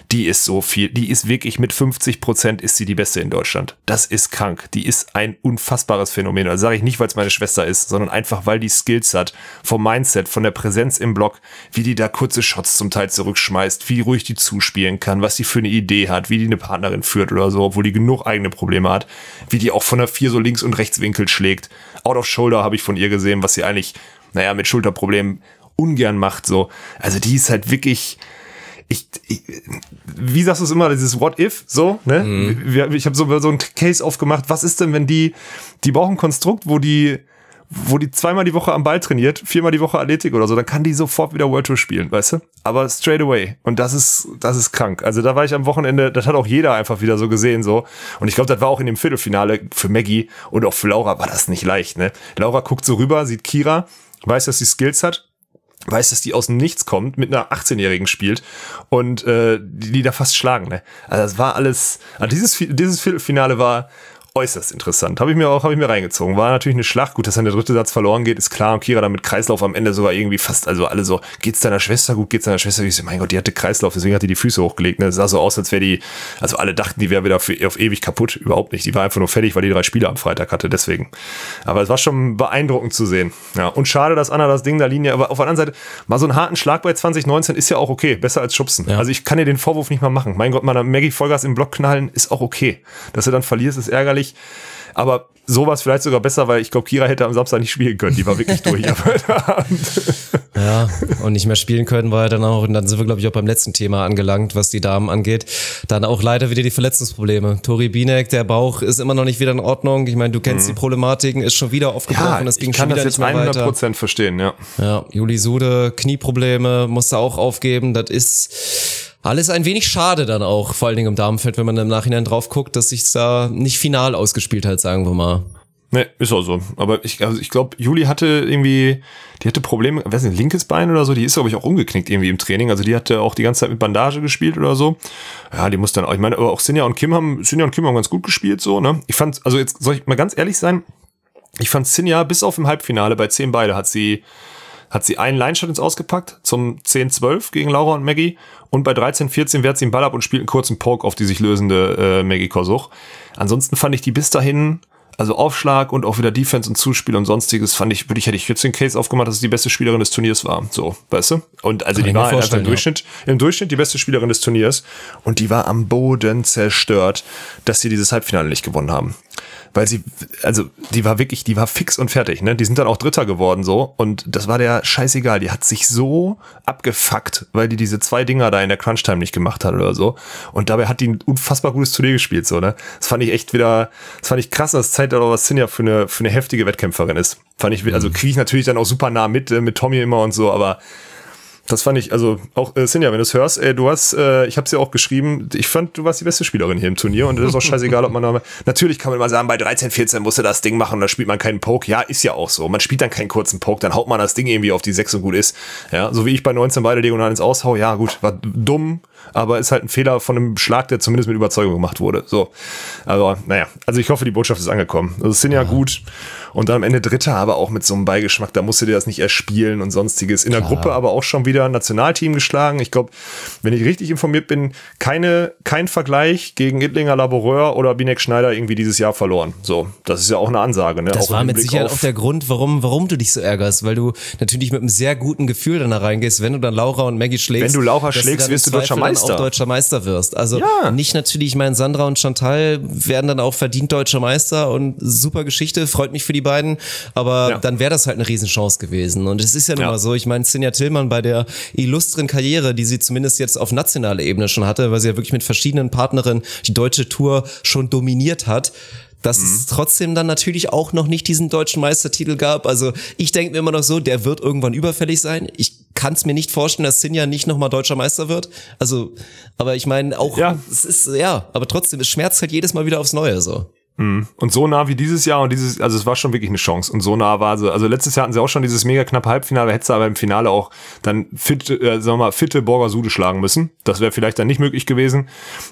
Speaker 2: die ist so viel, die ist wirklich mit fünfzig Prozent ist sie die beste in Deutschland. Das ist krank. Die ist ein unfassbares Phänomen. Also sage ich nicht, weil es meine Schwester ist, sondern einfach, weil die Skills hat, vom Mindset, von der Präsenz im Block, wie die da kurze Shots zum Teil zurückschmeißt, wie ruhig die zuspielen kann, was die für eine Idee hat, wie die eine Partnerin führt oder so, obwohl die genug eigene Probleme hat, wie die auch von der vier so links und rechts Winkel schlägt. Out of Shoulder habe ich von ihr gesehen, was sie eigentlich, naja, mit Schulterproblemen ungern macht, so. Also die ist halt wirklich, Ich, ich, wie sagst du es immer, dieses What if, so, ne? Mhm. Ich habe so, so einen Case aufgemacht, was ist denn, wenn die, die brauchen ein Konstrukt, wo die, wo die zweimal die Woche am Ball trainiert, viermal die Woche Athletik oder so, dann kann die sofort wieder World Tour spielen, weißt du? Aber straight away. Und das ist, das ist krank. Also da war ich am Wochenende, das hat auch jeder einfach wieder so gesehen, so. Und ich glaube, das war auch in dem Viertelfinale für Maggie und auch für Laura war das nicht leicht, ne? Laura guckt so rüber, sieht Kira, weiß, dass sie Skills hat, weiß, dass die aus dem Nichts kommt, mit einer achtzehnjährigen spielt und äh, die, die da fast schlagen. Ne? Also das war alles, also dieses, dieses Viertelfinale war äußerst interessant. Habe ich mir auch, habe ich mir reingezogen. War natürlich eine Schlacht. Gut, dass dann der dritte Satz verloren geht, ist klar. Und Kira dann mit Kreislauf am Ende sogar irgendwie fast, also alle so, geht's deiner Schwester gut, geht's deiner Schwester gut? Ich so, mein Gott, die hatte Kreislauf, deswegen hat die die Füße hochgelegt. Ne? Es sah so aus, als wäre die, also alle dachten, die wäre wieder für, auf ewig kaputt. Überhaupt nicht. Die war einfach nur fertig, weil die drei Spiele am Freitag hatte, deswegen. Aber es war schon beeindruckend zu sehen. Ja, und schade, dass Anna das Ding da Linie, aber auf der anderen Seite, mal so einen harten Schlag bei zwanzig neunzehn ist ja auch okay. Besser als schubsen. Ja. Also ich kann dir den Vorwurf nicht mal machen. Mein Gott, mal Maggie Vollgas im Block knallen, ist auch okay. Dass du dann verlierst, ist ärgerlich. Aber sowas vielleicht sogar besser, weil ich glaube, Kira hätte am Samstag nicht spielen können. Die war wirklich durch.
Speaker 1: Ja, und nicht mehr spielen können war ja dann auch, und dann sind wir, glaube ich, auch beim letzten Thema angelangt, was die Damen angeht. Dann auch leider wieder die Verletzungsprobleme. Tori Binek, der Bauch ist immer noch nicht wieder in Ordnung. Ich meine, du kennst mhm. die Problematiken, ist schon wieder aufgebrochen.
Speaker 2: Ja,
Speaker 1: es ging
Speaker 2: ich kann
Speaker 1: schon wieder
Speaker 2: das jetzt
Speaker 1: nicht mehr
Speaker 2: hundert Prozent verstehen, ja.
Speaker 1: Ja, Juli Sude, Knieprobleme, musste auch aufgeben. Das ist alles ein wenig schade dann auch, vor allen Dingen im Damenfeld, wenn man im Nachhinein drauf guckt, dass sich's da nicht final ausgespielt hat, sagen wir mal.
Speaker 2: Ne, ist auch so. Aber ich, also ich glaube, Juli hatte irgendwie, die hatte Probleme, weiß nicht, linkes Bein oder so, die ist, glaube ich, auch umgeknickt irgendwie im Training. Also die hatte auch die ganze Zeit mit Bandage gespielt oder so. Ja, die muss dann auch, ich meine, aber auch Sinja und Kim haben, Sinja und Kim haben ganz gut gespielt, so, ne? Ich fand, also jetzt soll ich mal ganz ehrlich sein, ich fand Sinja bis auf im Halbfinale bei zehn beide hat sie, hat sie einen Line-Shot ins Ausgepackt zum zehn zwölf gegen Laura und Maggie und bei dreizehn vierzehn wehrt sie den Ball ab und spielt einen kurzen Poke auf die sich lösende äh, Maggie Kosuch. Ansonsten fand ich die bis dahin, also Aufschlag und auch wieder Defense und Zuspiel und sonstiges, fand ich, würde ich, hätte ich jetzt den Case aufgemacht, dass es die beste Spielerin des Turniers war. So, weißt du? Und also Kann die war halt einfach im Durchschnitt, ja. im Durchschnitt die beste Spielerin des Turniers und die war am Boden zerstört, dass sie dieses Halbfinale nicht gewonnen haben. Weil sie, also die war wirklich, die war fix und fertig, ne? Die sind dann auch Dritter geworden so und das war der scheißegal. Die hat sich so abgefuckt, weil die diese zwei Dinger da in der Crunch-Time nicht gemacht hat oder so. Und dabei hat die ein unfassbar gutes Turnier gespielt, so, ne? Das fand ich echt wieder, das fand ich krass, das zeigt aber, was Sinja für eine, für eine heftige Wettkämpferin ist. Fand ich, also kriege ich natürlich dann auch super nah mit, mit Tommy immer und so, aber das fand ich, also auch, äh, Sinja, wenn du es hörst, ey, du hast, äh, ich hab's ja auch geschrieben, ich fand, du warst die beste Spielerin hier im Turnier und das ist auch scheißegal, ob man da, natürlich kann man mal sagen, bei dreizehn vierzehn musst du das Ding machen, da spielt man keinen Poke, ja, ist ja auch so, man spielt dann keinen kurzen Poke, dann haut man das Ding irgendwie auf die sechs und gut ist, ja, so wie ich bei neunzehn beide diagonal ins Aushau, ja gut, war dumm, aber ist halt ein Fehler von einem Schlag, der zumindest mit Überzeugung gemacht wurde, so, aber naja, also ich hoffe, die Botschaft ist angekommen, also Sinja ja. gut und dann am Ende Dritter, aber auch mit so einem Beigeschmack, da musst du dir das nicht erspielen und sonstiges, in der Klar. Gruppe aber auch schon wieder ein Nationalteam geschlagen. Ich glaube, wenn ich richtig informiert bin, keine, kein Vergleich gegen Ittlinger Laboureur oder Binek Schneider irgendwie dieses Jahr verloren. So, das ist ja auch eine Ansage. Ne?
Speaker 1: Das
Speaker 2: auch
Speaker 1: war mit Sicherheit auch der Grund, warum, warum du dich so ärgerst, weil du natürlich mit einem sehr guten Gefühl dann da reingehst, wenn du dann Laura und Maggie schlägst.
Speaker 2: Wenn du Laura schlägst, du wirst du deutscher Meister.
Speaker 1: Auch deutscher Meister wirst. Also ja. nicht natürlich, ich meine, Sandra und Chantal werden dann auch verdient deutscher Meister und super Geschichte, freut mich für die beiden, aber ja. dann wäre das halt eine Riesenchance gewesen. Und es ist ja nun ja. mal so, ich meine, Sinja Tillmann bei der illustren Karriere, die sie zumindest jetzt auf nationaler Ebene schon hatte, weil sie ja wirklich mit verschiedenen Partnerinnen die deutsche Tour schon dominiert hat, dass mhm. es trotzdem dann natürlich auch noch nicht diesen deutschen Meistertitel gab. Also ich denke mir immer noch so, der wird irgendwann überfällig sein. Ich kann es mir nicht vorstellen, dass Sinja nicht nochmal deutscher Meister wird. Also, aber ich meine auch, ja. es ist, ja, aber trotzdem, es schmerzt halt jedes Mal wieder aufs Neue so.
Speaker 2: Und so nah wie dieses Jahr und dieses, also es war schon wirklich eine Chance und so nah war sie, also letztes Jahr hatten sie auch schon dieses mega knappe Halbfinale, hätte sie aber im Finale auch dann fit, äh, sagen wir mal, fitte Borger-Sude schlagen müssen. Das wäre vielleicht dann nicht möglich gewesen,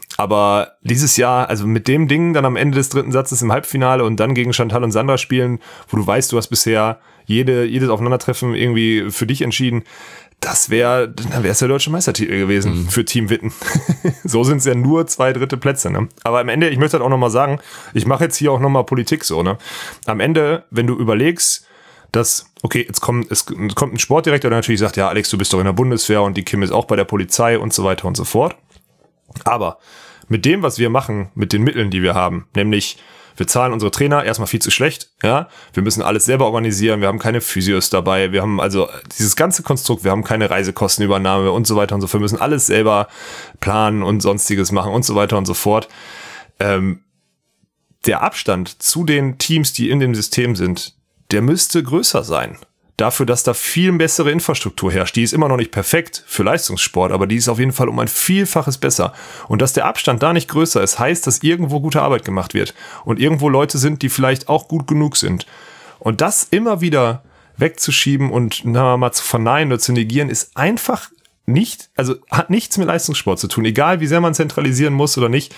Speaker 2: aber dieses Jahr, also mit dem Ding dann am Ende des dritten Satzes im Halbfinale und dann gegen Chantal und Sandra spielen, wo du weißt, du hast bisher jede, jedes Aufeinandertreffen irgendwie für dich entschieden. Das wäre, dann wäre es der deutsche Meistertitel gewesen mhm. für Team Witten. So sind es ja nur zwei dritte Plätze, ne? Aber am Ende, ich möchte halt auch nochmal sagen, ich mache jetzt hier auch nochmal Politik so, ne? Am Ende, wenn du überlegst, dass, okay, jetzt kommt, es kommt ein Sportdirektor, der natürlich sagt, ja, Alex, du bist doch in der Bundeswehr und die Kim ist auch bei der Polizei und so weiter und so fort. Aber mit dem, was wir machen, mit den Mitteln, die wir haben, nämlich wir zahlen unsere Trainer erstmal viel zu schlecht, ja. Wir müssen alles selber organisieren, wir haben keine Physios dabei, wir haben also dieses ganze Konstrukt, wir haben keine Reisekostenübernahme und so weiter und so fort. Wir müssen alles selber planen und sonstiges machen und so weiter und so fort. Ähm, der Abstand zu den Teams, die in dem System sind, der müsste größer sein. Dafür, dass da viel bessere Infrastruktur herrscht. Die ist immer noch nicht perfekt für Leistungssport, aber die ist auf jeden Fall um ein Vielfaches besser. Und dass der Abstand da nicht größer ist, heißt, dass irgendwo gute Arbeit gemacht wird. Und irgendwo Leute sind, die vielleicht auch gut genug sind. Und das immer wieder wegzuschieben und na, mal zu verneinen oder zu negieren, ist einfach nicht, also hat nichts mit Leistungssport zu tun. Egal, wie sehr man zentralisieren muss oder nicht.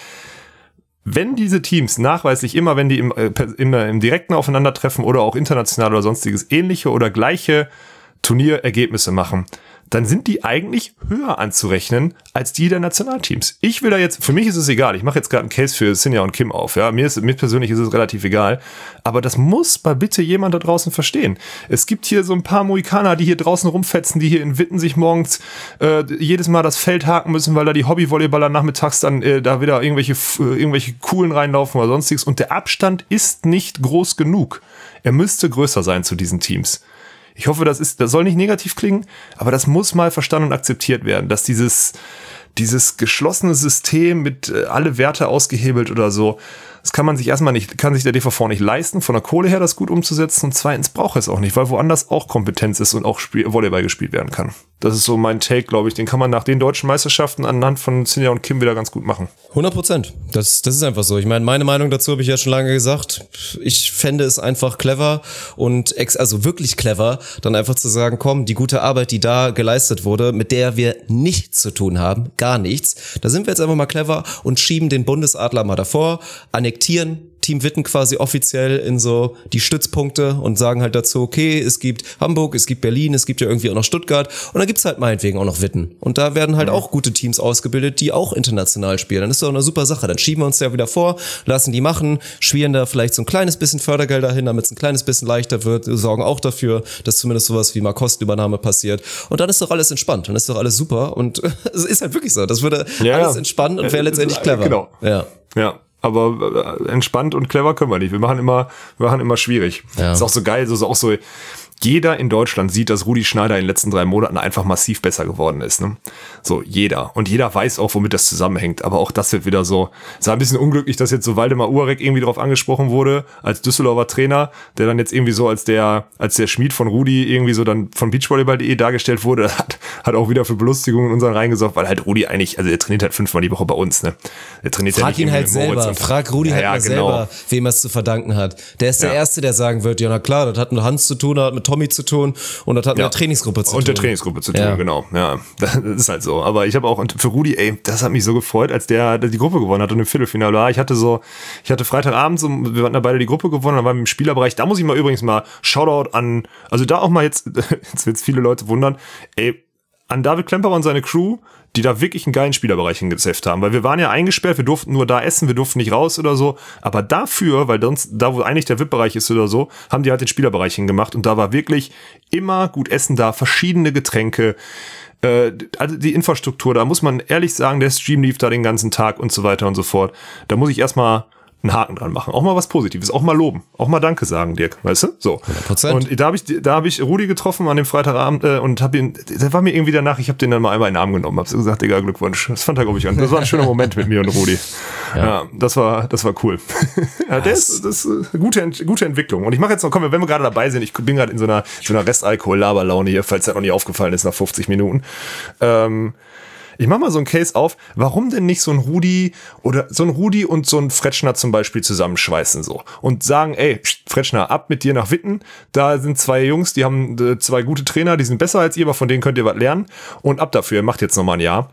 Speaker 2: Wenn diese Teams nachweislich immer, wenn die im, äh, im, im direkten Aufeinandertreffen oder auch international oder sonstiges ähnliche oder gleiche Turnierergebnisse machen, dann sind die eigentlich höher anzurechnen als die der Nationalteams. Ich will da jetzt, für mich ist es egal, ich mache jetzt gerade einen Case für Sinja und Kim auf, ja, mir ist, mir persönlich ist es relativ egal, aber das muss mal bitte jemand da draußen verstehen. Es gibt hier so ein paar Mohikaner, die hier draußen rumfetzen, die hier in Witten sich morgens äh, jedes Mal das Feld haken müssen, weil da die Hobbyvolleyballer nachmittags dann äh, da wieder irgendwelche, äh, irgendwelche Coolen reinlaufen oder sonstiges und der Abstand ist nicht groß genug. Er müsste größer sein zu diesen Teams. Ich hoffe, das ist, das soll nicht negativ klingen, aber das muss mal verstanden und akzeptiert werden, dass dieses, dieses geschlossene System mit äh, alle Werte ausgehebelt oder so, das kann man sich erstmal nicht, kann sich der D V V nicht leisten, von der Kohle her das gut umzusetzen und zweitens braucht es auch nicht, weil woanders auch Kompetenz ist und auch Spiel, Volleyball gespielt werden kann. Das ist so mein Take, glaube ich, den kann man nach den deutschen Meisterschaften anhand von Sinja und Kim wieder ganz gut machen.
Speaker 1: hundert Prozent. Das, das ist einfach so. Ich meine, meine Meinung dazu habe ich ja schon lange gesagt. Ich fände es einfach clever und ex, also wirklich clever, dann einfach zu sagen, komm, die gute Arbeit, die da geleistet wurde, mit der wir nichts zu tun haben, gar nichts, da sind wir jetzt einfach mal clever und schieben den Bundesadler mal davor, annektieren Team Witten quasi offiziell in so die Stützpunkte und sagen halt dazu, okay, es gibt Hamburg, es gibt Berlin, es gibt ja irgendwie auch noch Stuttgart und dann gibt's halt meinetwegen auch noch Witten. Und da werden halt auch gute Teams ausgebildet, die auch international spielen. Dann ist doch eine super Sache. Dann schieben wir uns ja wieder vor, lassen die machen, schwirren da vielleicht so ein kleines bisschen Fördergelder hin, damit es ein kleines bisschen leichter wird, sorgen auch dafür, dass zumindest sowas wie mal Kostenübernahme passiert. Und dann ist doch alles entspannt, dann ist doch alles super und es ist halt wirklich so. Das würde ja, alles entspannt und wäre letztendlich clever.
Speaker 2: Genau.
Speaker 1: Ja.
Speaker 2: Ja. Aber entspannt und clever können wir nicht. Wir machen immer, wir machen immer schwierig. Ja. Ist auch so geil, so ist auch so. Jeder in Deutschland sieht, dass Rudi Schneider in den letzten drei Monaten einfach massiv besser geworden ist. Ne? So, jeder. Und jeder weiß auch, womit das zusammenhängt. Aber auch das wird wieder so, es war ein bisschen unglücklich, dass jetzt so Waldemar Uhrek irgendwie drauf angesprochen wurde, als Düsseldorfer Trainer, der dann jetzt irgendwie so als der, als der Schmied von Rudi irgendwie so dann von beachvolleyball punkt de dargestellt wurde, hat, hat auch wieder für Belustigung in unseren Reihen gesorgt, weil halt Rudi eigentlich, also der trainiert halt fünfmal die Woche bei uns, ne? Der trainiert
Speaker 1: Frag
Speaker 2: ja nicht
Speaker 1: ihn halt
Speaker 2: mit
Speaker 1: selber,
Speaker 2: und,
Speaker 1: frag Rudi
Speaker 2: ja,
Speaker 1: halt
Speaker 2: ja,
Speaker 1: mal
Speaker 2: genau.
Speaker 1: selber, wem er es zu verdanken hat. Der ist der
Speaker 2: ja.
Speaker 1: Erste, der sagen wird, ja na klar, das hat mit Hans zu tun, das hat mit Tommy zu tun und das hat
Speaker 2: ja.
Speaker 1: mit der Trainingsgruppe zu
Speaker 2: und
Speaker 1: tun.
Speaker 2: Und der Trainingsgruppe zu tun,
Speaker 1: ja.
Speaker 2: genau. Ja, das ist halt so. Aber ich habe auch, und für Rudi, ey, das hat mich so gefreut, als der die Gruppe gewonnen hat und im Viertelfinale war. Ich hatte so, ich hatte Freitagabend, so, wir hatten da beide die Gruppe gewonnen, dann waren wir im Spielerbereich. Da muss ich mal übrigens mal Shoutout an, also da auch mal jetzt, jetzt wird's viele Leute wundern, ey, an David Klemperer und seine Crew, die da wirklich einen geilen Spielerbereich hingezefft haben. Weil wir waren ja eingesperrt, wir durften nur da essen, wir durften nicht raus oder so. Aber dafür, weil sonst, da wo eigentlich der V I P-Bereich ist oder so, haben die halt den Spielerbereich hingemacht. Und da war wirklich immer gut Essen da, verschiedene Getränke, äh, also die Infrastruktur, da muss man ehrlich sagen, der Stream lief da den ganzen Tag und so weiter und so fort. Da muss ich erstmal einen Haken dran machen. Auch mal was Positives, auch mal loben, auch mal Danke sagen, Dirk, weißt du? So.
Speaker 1: hundert Prozent.
Speaker 2: Und da habe ich, da habe ich Rudi getroffen an dem Freitagabend äh, und habe ihn, der war mir irgendwie danach, ich habe den dann mal einmal in den Arm genommen, habe so gesagt, Digga, Glückwunsch. Das fand er, glaube ich, an. Das war ein schöner Moment mit mir und Rudi. Ja. ja, das war, das war cool. ja, der ist, das ist eine gute, gute Entwicklung. Und ich mache jetzt noch, komm, wenn wir gerade dabei sind, ich bin gerade in so einer, so einer Restalkohol-Laberlaune hier, falls das noch nicht aufgefallen ist nach fünfzig Minuten. Ähm, Ich mach mal so einen Case auf, warum denn nicht so ein Rudi oder so ein Rudi und so ein Fretschner zum Beispiel zusammenschweißen so und sagen, ey, Fretschner, ab mit dir nach Witten, da sind zwei Jungs, die haben äh, zwei gute Trainer, die sind besser als ihr, aber von denen könnt ihr was lernen und ab dafür, macht jetzt nochmal ein Jahr.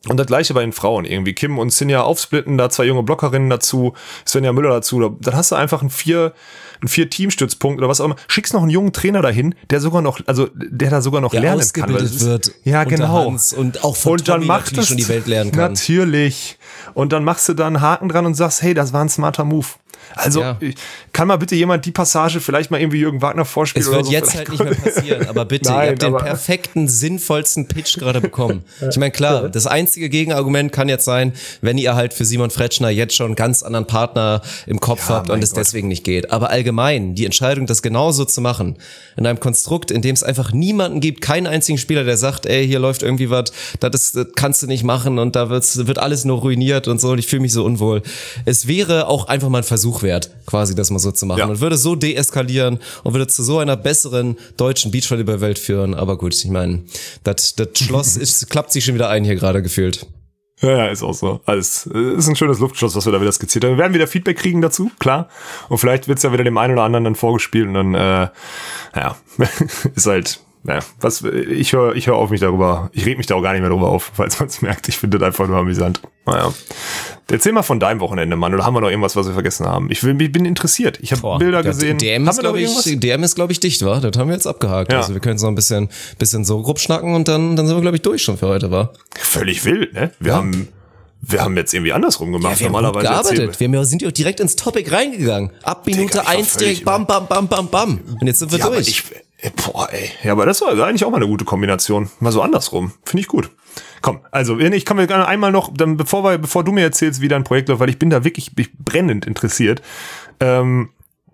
Speaker 2: Und das gleiche bei den Frauen irgendwie. Kim und Sinja aufsplitten, da zwei junge Blockerinnen dazu, Svenja Müller dazu. Dann hast du einfach einen vier, einen vier Teamstützpunkt oder was auch immer. Schickst noch einen jungen Trainer dahin, der sogar noch, also der da sogar noch
Speaker 1: der
Speaker 2: lernen
Speaker 1: ausgebildet
Speaker 2: kann. Ist,
Speaker 1: wird.
Speaker 2: Ja, genau.
Speaker 1: Hans und auch von
Speaker 2: und dann
Speaker 1: Tommy
Speaker 2: macht
Speaker 1: natürlich
Speaker 2: das
Speaker 1: schon die Welt lernen kann.
Speaker 2: Natürlich. Und dann machst du da einen Haken dran und sagst, hey, das war ein smarter Move. Also
Speaker 1: Ja.
Speaker 2: kann mal bitte jemand die Passage vielleicht mal irgendwie Jürgen Wagner vorspielen?
Speaker 1: Es wird
Speaker 2: oder so?
Speaker 1: jetzt halt nicht mehr passieren, aber bitte,
Speaker 2: Nein,
Speaker 1: ihr habt den
Speaker 2: aber-
Speaker 1: perfekten, sinnvollsten Pitch gerade bekommen. Ich meine, klar, das einzige Gegenargument kann jetzt sein, wenn ihr halt für Simon Fretschner jetzt schon einen ganz anderen Partner im Kopf
Speaker 2: Ja,
Speaker 1: habt und
Speaker 2: mein
Speaker 1: es
Speaker 2: Gott.
Speaker 1: deswegen nicht geht. Aber allgemein, die Entscheidung, das genauso zu machen, in einem Konstrukt, in dem es einfach niemanden gibt, keinen einzigen Spieler, der sagt, ey, hier läuft irgendwie was, das, ist, das kannst du nicht machen und da wird's, wird alles nur ruiniert und so und ich fühle mich so unwohl. Es wäre auch einfach mal ein Versuch wert, quasi das mal so zu machen
Speaker 2: Ja.
Speaker 1: und würde so deeskalieren und würde zu so einer besseren deutschen Beachvolleyball-Welt führen. Aber gut, ich meine, das das Schloss ist, klappt sich schon wieder ein hier gerade gefühlt.
Speaker 2: Ja, ja, ist auch so. Alles ist ein schönes Luftschloss, was wir da wieder skizziert haben. Wir werden wieder Feedback kriegen dazu, klar. Und vielleicht wird's ja wieder dem einen oder anderen dann vorgespielt und dann, äh, ja, ist halt, ja, was, ich höre ich hör auf mich darüber, ich reg mich da auch gar nicht mehr drüber auf, falls man es merkt. Ich finde das einfach nur amüsant. Naja. Erzähl mal von deinem Wochenende, Mann, oder haben wir noch irgendwas, was wir vergessen haben? Ich, will, ich bin interessiert. Ich habe Bilder gesehen.
Speaker 1: D M
Speaker 2: haben
Speaker 1: ist,
Speaker 2: wir noch
Speaker 1: glaube ich,
Speaker 2: irgendwas?
Speaker 1: D M ist, glaube ich, dicht, war. Das haben wir jetzt abgehakt.
Speaker 2: Ja.
Speaker 1: Also wir können jetzt noch ein bisschen, bisschen so grob schnacken und dann, dann sind wir, glaube ich, durch schon für heute, war.
Speaker 2: Völlig wild, ne? Wir
Speaker 1: Ja.
Speaker 2: haben, wir haben jetzt irgendwie andersrum gemacht.
Speaker 1: Wir haben gut
Speaker 2: Normalerweise
Speaker 1: gearbeitet.
Speaker 2: erzählen
Speaker 1: Wir sind ja auch direkt ins Topic reingegangen. Ab Minute
Speaker 2: Digga, ich war
Speaker 1: eins direkt
Speaker 2: völlig
Speaker 1: bam, bam, bam, bam, bam. Und jetzt sind wir
Speaker 2: ja, aber
Speaker 1: durch.
Speaker 2: ich, boah, ey. Ja, aber das war eigentlich auch mal eine gute Kombination. Mal so andersrum. Finde ich gut. Komm, also, ich kann mir gerne einmal noch, dann bevor wir, bevor du mir erzählst, wie dein Projekt läuft, weil ich bin da wirklich ich brennend interessiert. Ähm,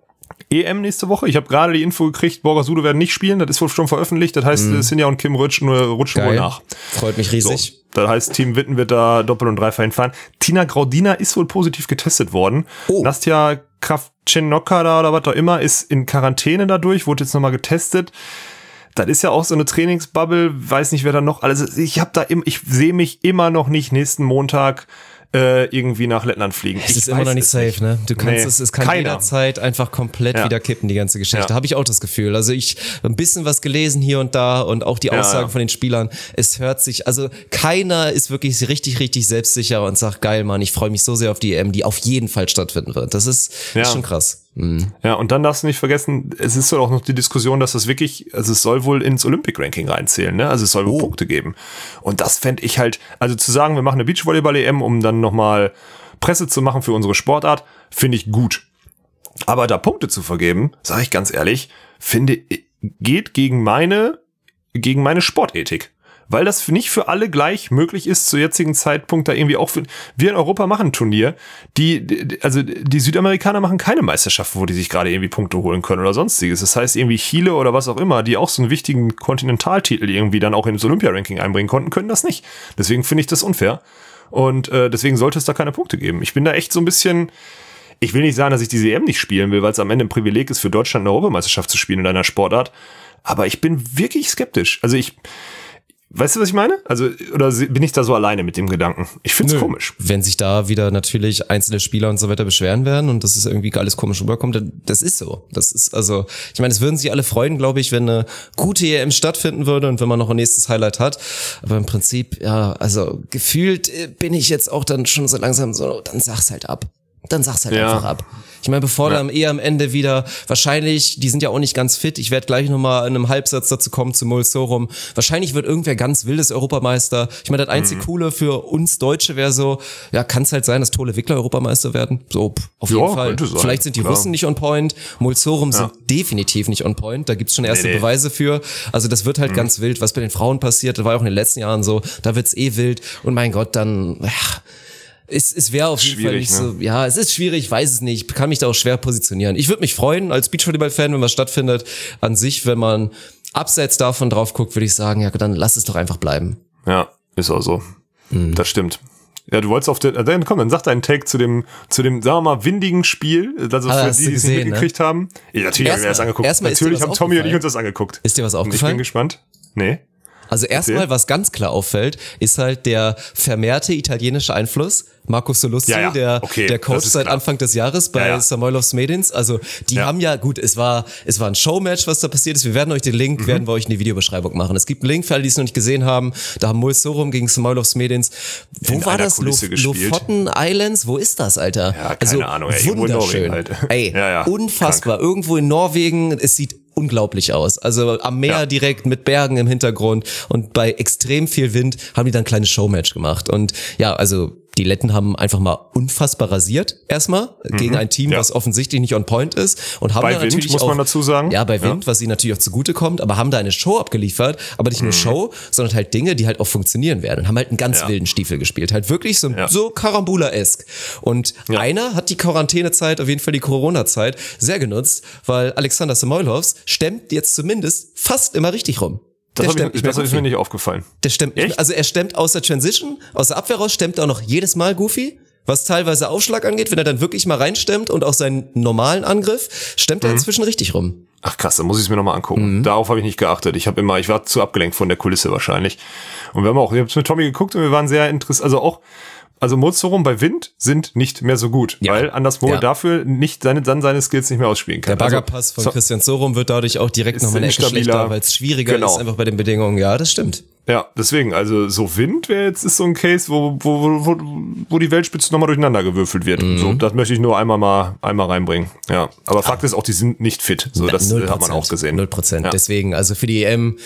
Speaker 2: E M nächste Woche. Ich habe gerade die Info gekriegt, Borgasudo werden nicht spielen. Das ist wohl schon veröffentlicht. Das heißt, mm. Sinja und Kim rutschen, nur rutschen wohl
Speaker 1: Geil.
Speaker 2: nach.
Speaker 1: Freut mich riesig.
Speaker 2: So, das heißt, Team Witten wird da doppelt und dreifach hinfahren. Tina Graudina ist wohl positiv getestet worden.
Speaker 1: Oh.
Speaker 2: Nastja Kravchenokka da oder was auch immer ist in Quarantäne dadurch, wurde jetzt nochmal getestet. Das ist ja auch so eine Trainingsbubble, weiß nicht, wer da noch alles. Ich habe da im, ich sehe mich immer noch nicht nächsten Montag äh, irgendwie nach Lettland fliegen.
Speaker 1: Es
Speaker 2: ich
Speaker 1: ist immer noch nicht safe, nicht. ne? Du kannst
Speaker 2: Nee,
Speaker 1: es, es kann
Speaker 2: keiner.
Speaker 1: jederzeit einfach komplett
Speaker 2: Ja.
Speaker 1: wieder kippen, die ganze Geschichte.
Speaker 2: Ja.
Speaker 1: Habe ich auch das Gefühl. Also ich ein bisschen was gelesen hier und da und auch die
Speaker 2: Ja,
Speaker 1: Aussagen
Speaker 2: ja.
Speaker 1: von den Spielern. Es hört sich, also keiner ist wirklich richtig, richtig selbstsicher und sagt, geil, Mann, ich freue mich so sehr auf die E M, die auf jeden Fall stattfinden wird. Das ist,
Speaker 2: Ja.
Speaker 1: ist schon krass. Mhm.
Speaker 2: Ja, und dann darfst du nicht vergessen, es ist doch auch noch die Diskussion, dass das wirklich, also es soll wohl ins Olympic-Ranking reinzählen, ne? Also es soll wohl
Speaker 1: Oh.
Speaker 2: Punkte geben. Und das fände ich halt, also zu sagen, wir machen eine Beachvolleyball-E M, um dann nochmal Presse zu machen für unsere Sportart, finde ich gut. Aber da Punkte zu vergeben, sage ich ganz ehrlich, finde, geht gegen meine, gegen meine Sportethik. Weil das nicht für alle gleich möglich ist, zu jetzigen Zeitpunkt da irgendwie auch für, wir in Europa machen ein Turnier, die, die- also die Südamerikaner machen keine Meisterschaft, wo die sich gerade irgendwie Punkte holen können oder sonstiges. Das heißt irgendwie Chile oder was auch immer, die auch so einen wichtigen Kontinentaltitel irgendwie dann auch ins Olympia-Ranking einbringen konnten, können das nicht. Deswegen finde ich das unfair. Und äh, deswegen sollte es da keine Punkte geben. Ich bin da echt so ein bisschen, ich will nicht sagen, dass ich diese E M nicht spielen will, weil es am Ende ein Privileg ist, für Deutschland eine Europameisterschaft zu spielen in einer Sportart. Aber ich bin wirklich skeptisch. Also ich, weißt du, was ich meine? Also, oder bin ich da so alleine mit dem Gedanken? Ich find's
Speaker 1: Nö.
Speaker 2: komisch.
Speaker 1: Wenn sich da wieder natürlich einzelne Spieler und so weiter beschweren werden und das ist irgendwie alles komisch rüberkommt, dann, das ist so. Das ist also, ich meine, es würden sich alle freuen, glaube ich, wenn eine gute E M stattfinden würde und wenn man noch ein nächstes Highlight hat. Aber im Prinzip, ja, also gefühlt äh, bin ich jetzt auch dann schon so langsam so, dann sag's halt ab. Dann sag's halt
Speaker 2: Ja.
Speaker 1: einfach ab. Ich meine, bevor
Speaker 2: Ja.
Speaker 1: dann eher am Ende wieder, wahrscheinlich, die sind ja auch nicht ganz fit, ich werde gleich nochmal in einem Halbsatz dazu kommen zu Mulsorum, wahrscheinlich wird irgendwer ganz wildes Europameister. Ich meine, das einzig
Speaker 2: Mhm.
Speaker 1: Coole für uns Deutsche wäre so, ja, kann es halt sein, dass Tole Wickler Europameister werden. So, pff, auf
Speaker 2: Ja,
Speaker 1: jeden Fall.
Speaker 2: könnte sein,
Speaker 1: Vielleicht sind die
Speaker 2: klar.
Speaker 1: Russen nicht on point, Mulsorum sind definitiv nicht on point, da gibt's schon erste
Speaker 2: Nee, nee.
Speaker 1: Beweise für. Also das wird halt ganz wild, was bei den Frauen passiert, das war auch in den letzten Jahren so, da wird's eh wild und mein Gott, dann, ja, Es, es wäre auf jeden Fall
Speaker 2: Schwierig,
Speaker 1: nicht
Speaker 2: ne?
Speaker 1: so, ja, es ist schwierig, ich weiß es nicht, kann mich da auch schwer positionieren. Ich würde mich freuen als Beachvolleyball-Fan, wenn was stattfindet. An sich, wenn man abseits davon drauf guckt, würde ich sagen, ja, dann lass es doch einfach bleiben.
Speaker 2: Ja, ist auch so.
Speaker 1: Mhm.
Speaker 2: Das stimmt. Ja, du wolltest auf den, dann komm, dann sag deinen Take zu dem, zu dem, sagen wir mal, windigen Spiel, also
Speaker 1: Ah,
Speaker 2: für
Speaker 1: hast
Speaker 2: die,
Speaker 1: du
Speaker 2: die es nicht
Speaker 1: gesehen,
Speaker 2: mitgekriegt haben. Ja, natürlich haben wir
Speaker 1: Erstmal-
Speaker 2: das angeguckt.
Speaker 1: erstmal ist dir
Speaker 2: Natürlich
Speaker 1: was
Speaker 2: haben Tommy und ich
Speaker 1: aufgefallen?
Speaker 2: uns das angeguckt.
Speaker 1: Ist dir was
Speaker 2: Und ich bin
Speaker 1: aufgefallen?
Speaker 2: gespannt. Nee.
Speaker 1: Also erstmal, was ganz klar auffällt, ist halt der vermehrte italienische Einfluss. Marco Soluzzi,
Speaker 2: ja, ja.
Speaker 1: der,
Speaker 2: Okay,
Speaker 1: der Coach seit
Speaker 2: klar.
Speaker 1: Anfang des Jahres bei
Speaker 2: ja, ja.
Speaker 1: Samoilovs Medins. Also die
Speaker 2: ja.
Speaker 1: haben ja, gut, es war es war ein Showmatch, was da passiert ist. Wir werden euch den Link, mhm. werden wir euch in die Videobeschreibung machen. Es gibt einen Link für alle, die es noch nicht gesehen haben. Da haben Moe Sorum gegen Samoilovs Medins. Wo
Speaker 2: in
Speaker 1: war das?
Speaker 2: Kulisse
Speaker 1: Lof-
Speaker 2: gespielt.
Speaker 1: Lofoten Islands? Wo ist das, Alter?
Speaker 2: Ja, keine
Speaker 1: also,
Speaker 2: Ahnung. Ey,
Speaker 1: wunderschön.
Speaker 2: Halt.
Speaker 1: Ey,
Speaker 2: ja, ja.
Speaker 1: unfassbar.
Speaker 2: Krank.
Speaker 1: Irgendwo in Norwegen. Es sieht unglaublich aus. Also am Meer
Speaker 2: ja.
Speaker 1: direkt mit Bergen im Hintergrund und bei extrem viel Wind haben die dann ein kleines Showmatch gemacht. Und ja, also die Letten haben einfach mal unfassbar rasiert erstmal mhm. gegen ein Team,
Speaker 2: ja.
Speaker 1: was offensichtlich nicht on point ist und haben
Speaker 2: bei
Speaker 1: da
Speaker 2: Wind,
Speaker 1: natürlich
Speaker 2: muss
Speaker 1: auch,
Speaker 2: man dazu sagen.
Speaker 1: Ja, bei Wind, ja. was ihnen natürlich auch zugute kommt, aber haben da eine Show abgeliefert, aber nicht nur mhm. Show, sondern halt Dinge, die halt auch funktionieren werden und haben halt einen ganz
Speaker 2: ja.
Speaker 1: wilden Stiefel gespielt, halt wirklich so,
Speaker 2: ja.
Speaker 1: so Karambula-esk. Und ja. einer hat die Quarantänezeit, auf jeden Fall die Corona-Zeit, sehr genutzt, weil Alexander Samoilovs stemmt jetzt zumindest fast immer richtig rum.
Speaker 2: Das,
Speaker 1: Der
Speaker 2: hab
Speaker 1: stemmt
Speaker 2: ich,
Speaker 1: nicht
Speaker 2: das
Speaker 1: mehr
Speaker 2: ist mir nicht aufgefallen.
Speaker 1: Der stemmt,
Speaker 2: Echt?
Speaker 1: also er stemmt aus der Transition, aus der Abwehr raus, stemmt auch noch jedes Mal Goofy, was teilweise Aufschlag angeht, wenn er dann wirklich mal reinstemmt und auch seinen normalen Angriff, stemmt er
Speaker 2: mhm.
Speaker 1: inzwischen richtig rum.
Speaker 2: Ach krass, dann muss ich es mir nochmal angucken. Mhm. Darauf habe ich nicht geachtet. Ich habe immer, ich war zu abgelenkt von der Kulisse wahrscheinlich. Und wir haben auch, ich habe mit Tommy geguckt und wir waren sehr interessiert, also auch Also Moe Sorum bei Wind sind nicht mehr so gut, ja. weil Anders Moe ja. dafür nicht seine, dann seine Skills nicht mehr ausspielen kann.
Speaker 1: Der Baggerpass von
Speaker 2: so,
Speaker 1: Christian Sorum wird dadurch auch direkt nochmal eine Ecke schlechter, weil es schwieriger
Speaker 2: genau.
Speaker 1: ist einfach bei den Bedingungen. Ja, das stimmt.
Speaker 2: Ja, deswegen, also so Wind wäre jetzt ist so ein Case, wo, wo, wo, wo die Weltspitze nochmal durcheinander gewürfelt wird. Mhm. So, das möchte ich nur einmal mal einmal reinbringen. Ja, aber Fakt ist auch, die sind nicht fit. So, das null Prozent hat man auch gesehen.
Speaker 1: null Prozent. Ja. Deswegen, also für die E M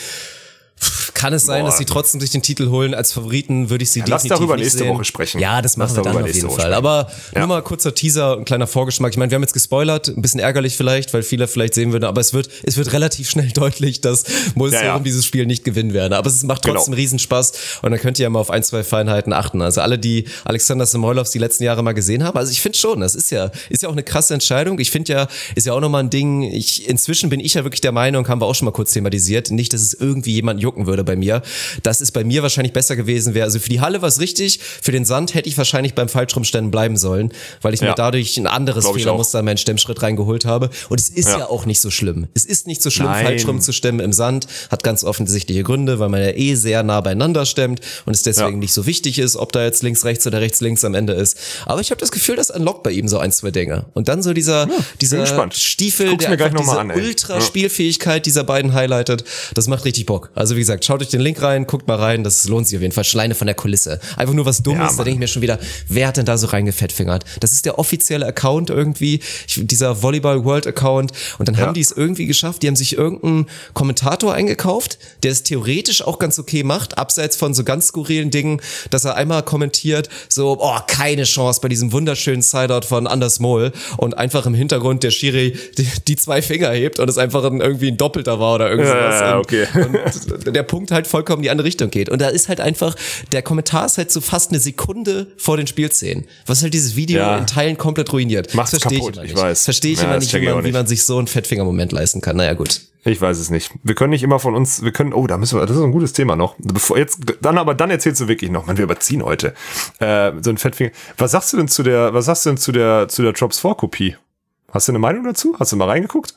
Speaker 1: kann es sein, Boah. dass sie trotzdem sich den Titel holen. Als Favoriten würde ich sie ja, definitiv
Speaker 2: lass darüber
Speaker 1: nicht
Speaker 2: nächste
Speaker 1: sehen.
Speaker 2: Woche sprechen.
Speaker 1: Ja, das machen lass wir dann auf jeden Fall. Sprechen. Aber ja. nur mal kurzer Teaser, ein kleiner Vorgeschmack. Ich meine, wir haben jetzt gespoilert, ein bisschen ärgerlich vielleicht, weil viele vielleicht sehen würden, aber es wird es wird relativ schnell deutlich, dass Moe Sorum ja, ja. dieses Spiel nicht gewinnen werden. Aber es macht trotzdem genau. Riesenspaß und dann könnt ihr ja mal auf ein, zwei Feinheiten achten. Also alle, die Alexander Samoilovs die letzten Jahre mal gesehen haben, also ich finde schon, das ist ja ist ja auch eine krasse Entscheidung. Ich finde ja, ist ja auch nochmal ein Ding, ich inzwischen bin ich ja wirklich der Meinung, haben wir auch schon mal kurz thematisiert, nicht, dass es irgendwie jemanden jucken würde bei mir. Das ist bei mir wahrscheinlich besser gewesen wäre. Also für die Halle war es richtig, für den Sand hätte ich wahrscheinlich beim Falschrumstellen bleiben sollen, weil ich ja. mir dadurch ein anderes Fehlermuster in meinen Stemmschritt reingeholt habe. Und es ist ja. ja auch nicht so schlimm. Es ist nicht so schlimm, Nein. Falschrum zu stemmen im Sand. Hat ganz offensichtliche Gründe, weil man ja eh sehr nah beieinander stemmt und es deswegen ja. nicht so wichtig ist, ob da jetzt links, rechts oder rechts, links am Ende ist. Aber ich habe das Gefühl, das unlockt bei ihm so ein, zwei Dinge. Und dann so dieser, ja, dieser Stiefel, der einfach diese an, Ultra-Spielfähigkeit dieser beiden highlightet, das macht richtig Bock. Also wie gesagt, schaut euch den Link rein, guckt mal rein, das lohnt sich auf jeden Fall. Schleine von der Kulisse. Einfach nur was Dummes, ja, da denke ich mir schon wieder, wer hat denn da so reingefettfingert? Das ist der offizielle Account irgendwie, dieser Volleyball World Account und dann ja. haben die es irgendwie geschafft, die haben sich irgendeinen Kommentator eingekauft, der es theoretisch auch ganz okay macht, abseits von so ganz skurrilen Dingen, dass er einmal kommentiert, so, oh, keine Chance bei diesem wunderschönen Sideout von Anders Moe und einfach im Hintergrund der Schiri die, die zwei Finger hebt und es einfach ein, irgendwie ein Doppelter war oder irgendwas.
Speaker 2: Ja, okay.
Speaker 1: Und, und der Punkt halt vollkommen in die andere Richtung geht. Und da ist halt einfach, der Kommentar ist halt so fast eine Sekunde vor den Spielszenen, was halt dieses Video ja. in Teilen komplett ruiniert.
Speaker 2: Macht's
Speaker 1: das verstehe
Speaker 2: kaputt,
Speaker 1: ich immer nicht.
Speaker 2: Ich weiß.
Speaker 1: Verstehe ich ja, immer nicht, wie man, wie man sich so einen Fettfingermoment leisten kann. Naja, gut.
Speaker 2: Ich weiß es nicht. Wir können nicht immer von uns, wir können, oh, da müssen wir, das ist ein gutes Thema noch. Bevor jetzt, dann aber, dann erzählst du wirklich noch, man, wir überziehen heute. Äh, so ein Fettfinger. Was sagst du denn zu der, was sagst du denn zu der, zu der Drops vier Kopie? Hast du eine Meinung dazu? Hast du mal reingeguckt?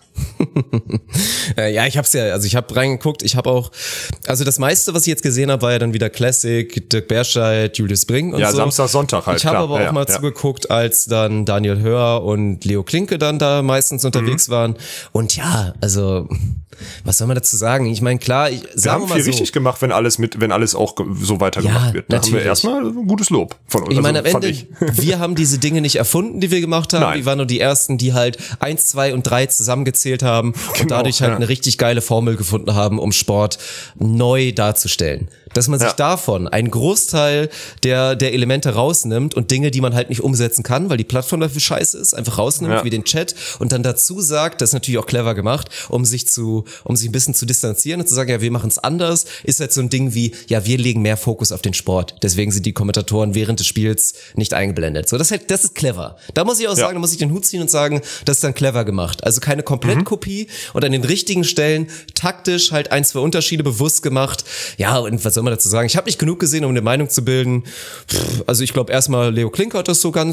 Speaker 1: Ja, ich hab's ja, also ich habe reingeguckt, ich habe auch, also das meiste, was ich jetzt gesehen habe, war ja dann wieder Classic, Dirk Berscheid, Julius Bring und
Speaker 2: ja,
Speaker 1: so.
Speaker 2: Ja, Samstag, Sonntag halt.
Speaker 1: Ich habe aber auch
Speaker 2: ja,
Speaker 1: mal
Speaker 2: ja.
Speaker 1: zugeguckt, als dann Daniel Hör und Leo Klinke dann da meistens unterwegs mhm. waren. Und ja, also was soll man dazu sagen? Ich meine, klar, ich
Speaker 2: wir haben viel so. richtig gemacht, wenn alles mit, wenn alles auch so weitergemacht ja, wird. Da natürlich. haben wir erstmal ein gutes Lob von uns.
Speaker 1: Ich meine, also, am Ende, wir haben diese Dinge nicht erfunden, die wir gemacht haben. Nein. Wir waren nur die Ersten, die halt eins, zwei und drei zusammengezählt haben genau, und dadurch halt ja. eine richtig geile Formel gefunden haben, um Sport neu darzustellen. Dass man sich ja. davon einen Großteil der, der Elemente rausnimmt und Dinge, die man halt nicht umsetzen kann, weil die Plattform dafür scheiße ist, einfach rausnimmt, ja. wie den Chat und dann dazu sagt, das ist natürlich auch clever gemacht, um sich zu, um sich ein bisschen zu distanzieren und zu sagen, ja, wir machen es anders, ist halt so ein Ding wie, ja, wir legen mehr Fokus auf den Sport. Deswegen sind die Kommentatoren während des Spiels nicht eingeblendet. So, das ist halt, das ist clever. Da muss ich auch ja. sagen, da muss ich den Hut ziehen und sagen, das ist dann clever gemacht. Also keine Komplettkopie mhm. und an den richtigen Stellen taktisch halt ein, zwei Unterschiede bewusst gemacht. Ja, und was soll man dazu sagen? Ich habe nicht genug gesehen, um eine Meinung zu bilden. Also ich glaube erstmal, Leo Klinke hat das so ganz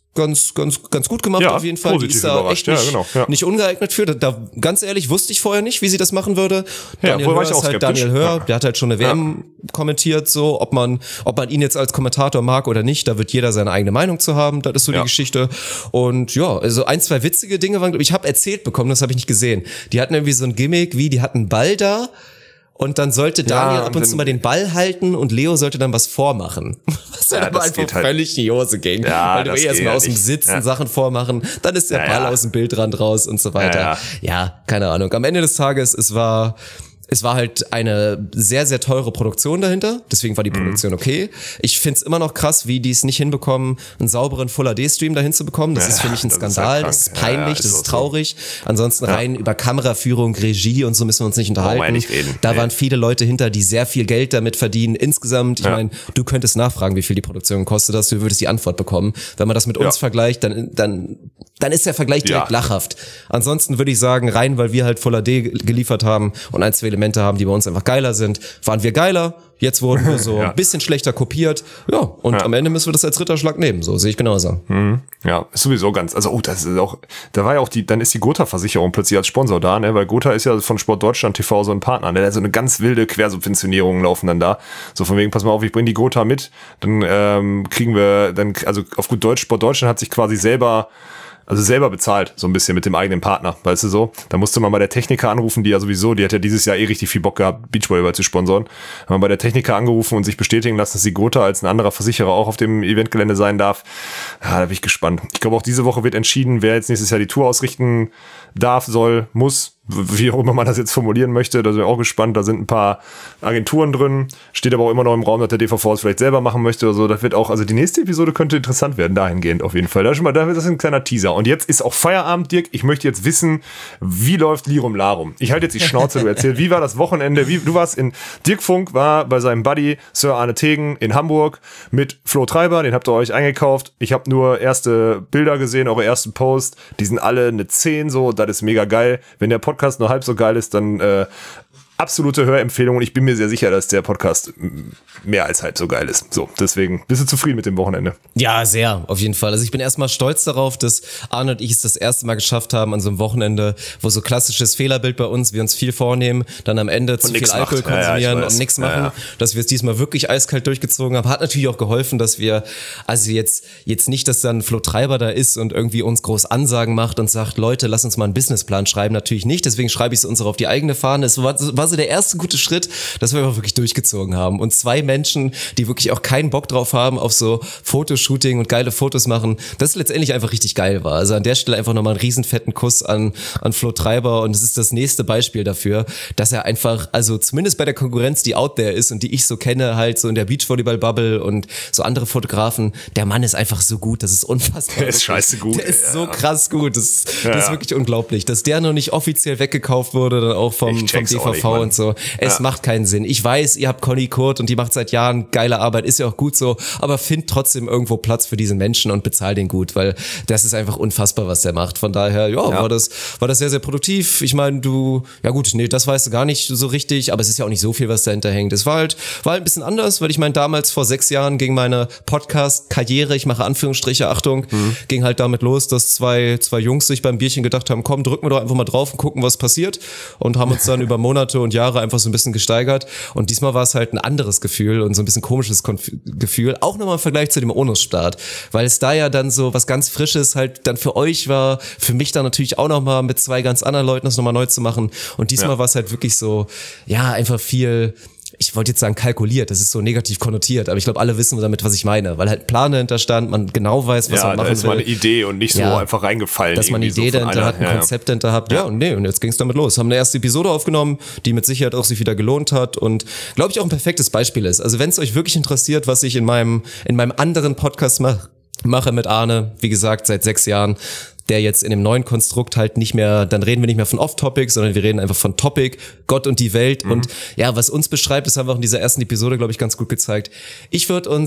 Speaker 1: ganz, ganz, ganz gut gemacht
Speaker 2: ja,
Speaker 1: auf jeden Fall. Die ist da echt nicht,
Speaker 2: ja, genau, ja.
Speaker 1: nicht ungeeignet für. Da, da, ganz ehrlich, wusste ich vorher nicht, wie sie das machen würde.
Speaker 2: Ja,
Speaker 1: Daniel Hör ist halt
Speaker 2: skeptisch.
Speaker 1: Daniel Hör,
Speaker 2: ja.
Speaker 1: der hat halt schon eine W M ja. kommentiert, so, ob man, ob man ihn jetzt als Kommentator mag oder nicht, da wird jeder seine eigene Meinung zu haben. Das ist so ja. die Geschichte. Und ja, also ein, zwei witzige Dinge waren, ich habe erzählt bekommen, das habe ich nicht gesehen. Die hatten irgendwie so ein Gimmick, wie, die hatten einen Ball da. Und dann sollte Daniel ja, ab und zu mal den Ball halten und Leo sollte dann was vormachen. Was dann ja, aber einfach halt völlig in die Hose ging. Ja, weil du eh erstmal aus dem Sitzen ja. Sachen vormachen, dann ist der ja, Ball ja. aus dem Bildrand raus und so weiter. Ja, ja. ja, keine Ahnung. Am Ende des Tages, es war... Es war halt eine sehr, sehr teure Produktion dahinter, deswegen war die Produktion okay. Ich find's immer noch krass, wie die es nicht hinbekommen, einen sauberen Full-H D-Stream dahin zu bekommen. Das ja, ist, finde ich, ein Skandal, das ist, das ist peinlich, ja, ja, das ist, ist traurig. So. Ansonsten ja. rein über Kameraführung, Regie und so müssen wir uns nicht unterhalten. Oh, nicht reden. Da nee. waren viele Leute hinter, die sehr viel Geld damit verdienen. Insgesamt, ich ja. meine, du könntest nachfragen, wie viel die Produktion kostet, dass du würdest die Antwort bekommen. Wenn man das mit uns ja. vergleicht, dann, dann, dann ist der Vergleich direkt ja. lachhaft. Ansonsten würde ich sagen, rein, weil wir halt Full-H D geliefert haben und ein, zwei Elemente haben, die bei uns einfach geiler sind, waren wir geiler. Jetzt wurden wir so ja. ein bisschen schlechter kopiert. Ja, und ja. am Ende müssen wir das als Ritterschlag nehmen. So sehe ich genauso.
Speaker 2: Mhm. Ja, ist sowieso ganz, also oh, das ist auch, da war ja auch die, dann ist die Gotha-Versicherung plötzlich als Sponsor da, ne, weil Gotha ist ja von Sport Deutschland T V so ein Partner, ne, so eine ganz wilde Quersubventionierung laufen dann da. So von wegen, pass mal auf, ich bringe die Gotha mit, dann ähm, kriegen wir, dann, also auf gut Deutsch, Sport Deutschland hat sich quasi selber Also selber bezahlt, so ein bisschen mit dem eigenen Partner, weißt du so. Da musste man bei der Techniker anrufen, die ja sowieso, die hat ja dieses Jahr eh richtig viel Bock gehabt, Beachvolleyball zu sponsoren. Haben wir bei der Techniker angerufen und sich bestätigen lassen, dass die Gotha als ein anderer Versicherer auch auf dem Eventgelände sein darf. Ja, da bin ich gespannt. Ich glaube, auch diese Woche wird entschieden, wer jetzt nächstes Jahr die Tour ausrichten darf, soll, muss, wie auch immer man das jetzt formulieren möchte. Da sind wir auch gespannt. Da sind ein paar Agenturen drin. Steht aber auch immer noch im Raum, dass der D V V es vielleicht selber machen möchte oder so. Das wird auch, also die nächste Episode könnte interessant werden, dahingehend auf jeden Fall. Da ist schon mal, das ist ein kleiner Teaser. Und jetzt ist auch Feierabend, Dirk. Ich möchte jetzt wissen, wie läuft Lirum Larum? Ich halte jetzt die Schnauze, du erzählst, wie war das Wochenende? Wie, du warst in, Dirk Funk war bei seinem Buddy Sir Arne Tegen in Hamburg mit Flo Treiber. Den habt ihr euch eingekauft. Ich habe nur erste Bilder gesehen, eure ersten Posts. Die sind alle eine zehn so. Das ist mega geil. Wenn der Podcast nur halb so geil ist, dann äh, absolute Hörempfehlung. Und ich bin mir sehr sicher, dass der Podcast mehr als halb so geil ist. So, deswegen, bist du zufrieden mit dem Wochenende?
Speaker 1: Ja, sehr, auf jeden Fall. Also ich bin erstmal stolz darauf, dass Arne und ich es das erste Mal geschafft haben an so einem Wochenende, wo so klassisches Fehlerbild bei uns, wir uns viel vornehmen, dann am Ende und zu viel Alkohol macht. konsumieren ja, ja, und nichts machen, ja, ja. dass wir es diesmal wirklich eiskalt durchgezogen haben. Hat natürlich auch geholfen, dass wir, also jetzt jetzt nicht, dass dann Flo Treiber da ist und irgendwie uns groß Ansagen macht und sagt, Leute, lass uns mal einen Businessplan schreiben. Natürlich nicht, deswegen schreibe ich es uns auch auf die eigene Fahne. Es war, war so der erste gute Schritt, dass wir einfach wirklich durchgezogen haben. Und zwei Menschen, die wirklich auch keinen Bock drauf haben, auf so Fotoshooting und geile Fotos machen, das letztendlich einfach richtig geil war. Also an der Stelle einfach nochmal einen riesen fetten Kuss an, an Flo Treiber und es ist das nächste Beispiel dafür, dass er einfach, also zumindest bei der Konkurrenz, die out there ist und die ich so kenne, halt so in der Beachvolleyball-Bubble und so andere Fotografen, der Mann ist einfach so gut, das ist unfassbar.
Speaker 2: Der ist scheiße gut.
Speaker 1: Der ist ja. so krass gut, das, ja, das ist wirklich unglaublich. Dass der noch nicht offiziell weggekauft wurde, dann auch vom, vom D V V nicht, und so. Es ja. macht keinen Sinn. Ich weiß, ihr habt Conny Kurt und die macht seit Jahren geile Arbeit, ist ja auch gut so, aber find trotzdem irgendwo Platz für diesen Menschen und bezahl den gut, weil das ist einfach unfassbar, was der macht. Von daher, ja, ja. war das war das sehr, sehr produktiv. Ich meine, du, ja gut, nee, das weißt du gar nicht so richtig, aber es ist ja auch nicht so viel, was dahinter hängt. Es war halt, war halt ein bisschen anders, weil ich meine, damals vor sechs Jahren ging meine Podcast-Karriere, ich mache Anführungsstriche, Achtung, mhm. ging halt damit los, dass zwei zwei Jungs sich beim Bierchen gedacht haben, komm, drücken wir doch einfach mal drauf und gucken, was passiert und haben uns dann über Monate und Jahre einfach so ein bisschen gesteigert und diesmal war es halt ein anderes Gefühl und so ein bisschen komisches Konf- Gefühl, auch nochmal im Vergleich zu dem Onus-Start, weil es da ja dann so was ganz Frisches halt dann für euch war, für mich dann natürlich auch nochmal mit zwei ganz anderen Leuten das nochmal neu zu machen und diesmal ja. war es halt wirklich so, ja, einfach viel, ich wollte jetzt sagen kalkuliert, das ist so negativ konnotiert, aber ich glaube, alle wissen damit, was ich meine, weil halt ein Plan dahinter stand, man genau weiß, was
Speaker 2: ja,
Speaker 1: man machen will. Ja,
Speaker 2: da ist mal eine Idee und nicht
Speaker 1: ja,
Speaker 2: so einfach reingefallen.
Speaker 1: Dass man eine Idee
Speaker 2: so
Speaker 1: dahinter
Speaker 2: einer,
Speaker 1: hat, ein
Speaker 2: ja,
Speaker 1: Konzept dahinter hat, ja, ja und nee, und jetzt ging es damit los. Haben eine erste Episode aufgenommen, die mit Sicherheit auch sich wieder gelohnt hat und glaube ich auch ein perfektes Beispiel ist. Also wenn es euch wirklich interessiert, was ich in meinem in meinem anderen Podcast mache, mache mit Arne, wie gesagt, seit sechs Jahren, der jetzt in dem neuen Konstrukt halt nicht mehr, dann reden wir nicht mehr von Off-Topic, sondern wir reden einfach von Topic, Gott und die Welt. Mhm. Und ja, was uns beschreibt, das haben wir auch in dieser ersten Episode, glaube ich, ganz gut gezeigt. Ich würde uns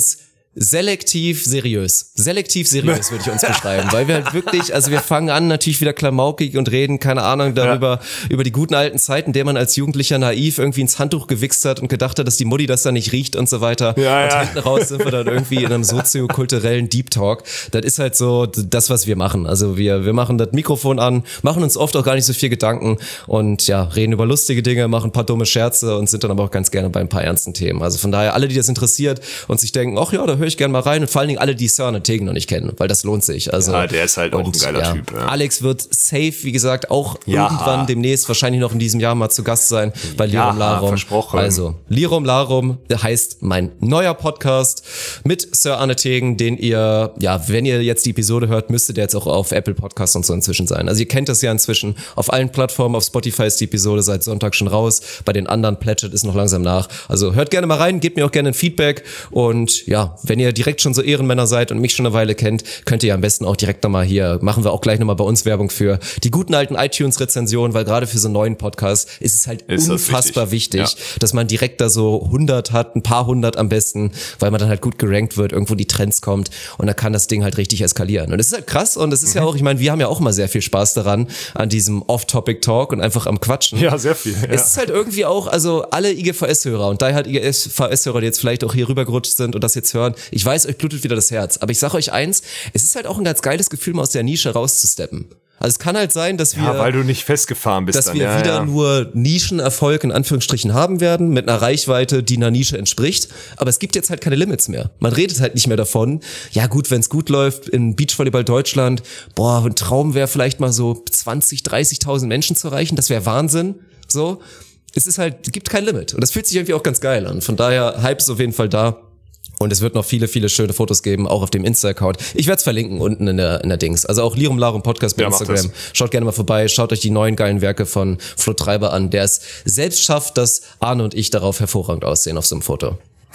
Speaker 1: selektiv seriös. Selektiv seriös würde ich uns beschreiben, weil wir halt wirklich, also wir fangen an natürlich wieder klamaukig und reden, keine Ahnung, darüber, ja. über die guten alten Zeiten, in der man als Jugendlicher naiv irgendwie ins Handtuch gewichst hat und gedacht hat, dass die Mutti das da nicht riecht und so weiter.
Speaker 2: Ja,
Speaker 1: und
Speaker 2: ja.
Speaker 1: hinten raus sind wir dann irgendwie in einem soziokulturellen Deep Talk. Das ist halt so das, was wir machen. Also wir, wir machen das Mikrofon an, machen uns oft auch gar nicht so viel Gedanken und ja, reden über lustige Dinge, machen ein paar dumme Scherze und sind dann aber auch ganz gerne bei ein paar ernsten Themen. Also von daher, alle, die das interessiert und sich denken, ach ja, da höre ich gerne mal rein, und vor allen Dingen alle, die Sir Arne Tegen noch nicht kennen, weil das lohnt sich. Also,
Speaker 2: ja, der ist halt auch ein geiler
Speaker 1: ja,
Speaker 2: Typ. Ja.
Speaker 1: Alex wird safe, wie gesagt, auch
Speaker 2: ja.
Speaker 1: irgendwann demnächst, wahrscheinlich noch in diesem Jahr mal zu Gast sein bei
Speaker 2: ja,
Speaker 1: Lirum Larum.
Speaker 2: Versprochen.
Speaker 1: Also, Lirum Larum heißt mein neuer Podcast mit Sir Arne Tegen, den ihr, ja, wenn ihr jetzt die Episode hört, müsste der jetzt auch auf Apple Podcasts und so inzwischen sein. Also ihr kennt das ja inzwischen auf allen Plattformen, auf Spotify ist die Episode seit Sonntag schon raus, bei den anderen plätschert es noch langsam nach. Also hört gerne mal rein, gebt mir auch gerne ein Feedback und ja, wenn ihr direkt schon so Ehrenmänner seid und mich schon eine Weile kennt, könnt ihr ja am besten auch direkt nochmal hier, machen wir auch gleich nochmal bei uns Werbung für die guten alten iTunes-Rezensionen, weil gerade für so einen neuen Podcast ist es halt ist unfassbar wichtig, wichtig ja. dass man direkt da so hundert hat, ein paar hundert am besten, weil man dann halt gut gerankt wird, irgendwo die Trends kommt und dann kann das Ding halt richtig eskalieren. Und das ist halt krass und das ist mhm. ja auch, ich meine, wir haben ja auch immer sehr viel Spaß daran, an diesem Off-Topic-Talk und einfach am Quatschen.
Speaker 2: Ja, sehr viel. Ja.
Speaker 1: Es ist halt irgendwie auch, also alle I G V S-Hörer und da halt I G V S-Hörer, die jetzt vielleicht auch hier rübergerutscht sind und das jetzt hören, ich weiß, euch blutet wieder das Herz, aber ich sag euch eins, es ist halt auch ein ganz geiles Gefühl, mal aus der Nische rauszusteppen. Also es kann halt sein, dass wir,
Speaker 2: ja, weil du nicht festgefahren bist,
Speaker 1: dass
Speaker 2: dann.
Speaker 1: wir
Speaker 2: ja,
Speaker 1: wieder
Speaker 2: ja.
Speaker 1: nur Nischenerfolg in Anführungsstrichen haben werden, mit einer Reichweite, die einer Nische entspricht. Aber es gibt jetzt halt keine Limits mehr. Man redet halt nicht mehr davon. Ja gut, wenn es gut läuft in Beachvolleyball Deutschland, boah, ein Traum wäre vielleicht mal so zwanzig, dreißigtausend Menschen zu erreichen. Das wäre Wahnsinn. So, es ist halt, es gibt kein Limit. Und das fühlt sich irgendwie auch ganz geil an. Von daher, Hype ist auf jeden Fall da. Und es wird noch viele, viele schöne Fotos geben, auch auf dem Insta-Account. Ich werde es verlinken unten in der, in der Dings. Also auch Lirum Larum Podcast bei ja, Instagram. Schaut gerne mal vorbei, schaut euch die neuen geilen Werke von Flo Treiber an, der es selbst schafft, dass Arne und ich darauf hervorragend aussehen auf so einem Foto.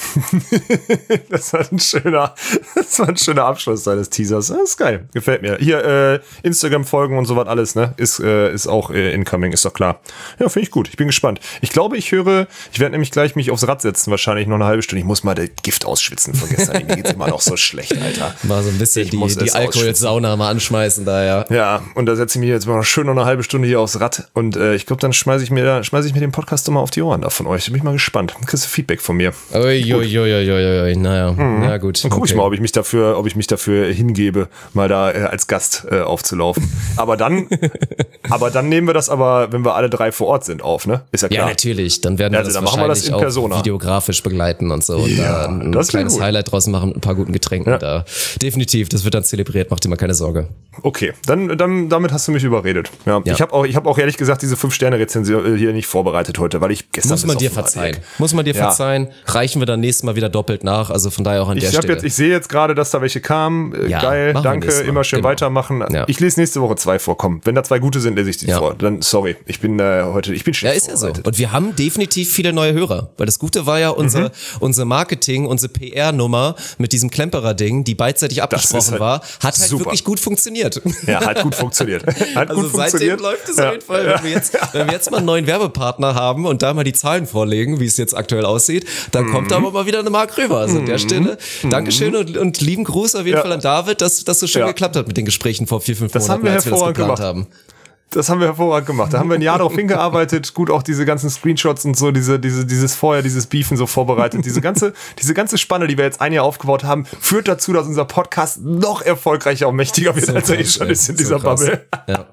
Speaker 2: Das war ein schöner, das war ein schöner Abschluss deines Teasers. Das ist geil, gefällt mir. Hier äh, Instagram folgen und so was alles, ne, ist äh, ist auch äh, incoming, ist doch klar. Ja, finde ich gut. Ich bin gespannt. Ich glaube, ich höre, ich werde nämlich gleich mich aufs Rad setzen, wahrscheinlich noch eine halbe Stunde. Ich muss mal das Gift ausschwitzen von gestern. Mir geht's immer noch so schlecht, Alter.
Speaker 1: Mal so ein bisschen ich die, die Alkoholsauna mal anschmeißen da, ja.
Speaker 2: Ja, und da setze ich mich jetzt mal schön noch eine halbe Stunde hier aufs Rad und äh, ich glaube, dann schmeiße ich mir da, schmeiße ich mir den Podcast mal auf die Ohren da von euch. Da bin ich mal gespannt. Dann kriegst du Feedback von mir.
Speaker 1: Ui. Uiuiuiui, naja, mhm. na gut.
Speaker 2: Dann guck okay. ich mal, ob ich mich dafür, ob ich mich dafür hingebe, mal da äh, als Gast äh, aufzulaufen. Aber dann, aber dann nehmen wir das aber, wenn wir alle drei vor Ort sind, auf, ne? Ist ja klar.
Speaker 1: Ja, natürlich. Dann werden wir
Speaker 2: also,
Speaker 1: das
Speaker 2: dann
Speaker 1: wahrscheinlich
Speaker 2: machen wir das in
Speaker 1: auch
Speaker 2: Persona.
Speaker 1: videografisch begleiten und so. Und
Speaker 2: ja,
Speaker 1: da ein
Speaker 2: das
Speaker 1: kleines
Speaker 2: gut.
Speaker 1: Highlight draus machen mit ein paar guten Getränken.
Speaker 2: Ja.
Speaker 1: Da. Definitiv, das wird dann zelebriert, macht dir mal keine Sorge.
Speaker 2: Okay, dann, dann damit hast du mich überredet. Ja, ja. Ich habe auch, ich habe auch ehrlich gesagt diese fünf Sterne Rezension hier nicht vorbereitet heute, weil ich gestern
Speaker 1: muss man dir verzeihen. Muss man dir ja. verzeihen. Reichen wir dann nächstes Mal wieder doppelt nach. Also von daher auch an
Speaker 2: ich
Speaker 1: der Stelle.
Speaker 2: Jetzt, ich sehe jetzt gerade, dass da welche kamen. Äh,
Speaker 1: ja,
Speaker 2: geil, danke, immer schön genau. weitermachen. Ja. Ich lese nächste Woche zwei vor. Komm, wenn da zwei gute sind, lese ich die ja. vor. Dann sorry, ich bin äh, heute, ich bin schlecht.
Speaker 1: Ja, ist ja so. Und wir haben definitiv viele neue Hörer, weil das Gute war ja unser, mhm. unser Marketing, unsere P R-Nummer mit diesem Klemperer-Ding, die beidseitig abgesprochen halt war, hat halt super. wirklich gut funktioniert.
Speaker 2: Ja, hat gut funktioniert. Hat
Speaker 1: also
Speaker 2: gut
Speaker 1: seitdem
Speaker 2: funktioniert.
Speaker 1: läuft es ja. auf jeden Fall. Wenn wir, jetzt, wenn wir jetzt mal einen neuen Werbepartner haben und da mal die Zahlen vorlegen, wie es jetzt aktuell aussieht, dann mhm. kommt da aber mal wieder eine Mark rüber. Also an der Stelle, mhm. Dankeschön und, und lieben Gruß auf jeden ja. Fall an David, dass das so schön ja. geklappt hat mit den Gesprächen vor vier, fünf
Speaker 2: das
Speaker 1: Monaten,
Speaker 2: haben wir
Speaker 1: als wir das geplant
Speaker 2: gemacht.
Speaker 1: haben.
Speaker 2: Das haben wir hervorragend gemacht. Da haben wir ein Jahr darauf hingearbeitet, gut auch diese ganzen Screenshots und so, diese, diese, dieses Vorher, dieses Beefen so vorbereitet. Diese ganze, diese ganze Spanne, die wir jetzt ein Jahr aufgebaut haben, führt dazu, dass unser Podcast noch erfolgreicher und mächtiger wird, so als er eh schon ist in dieser so Bubble. Ja.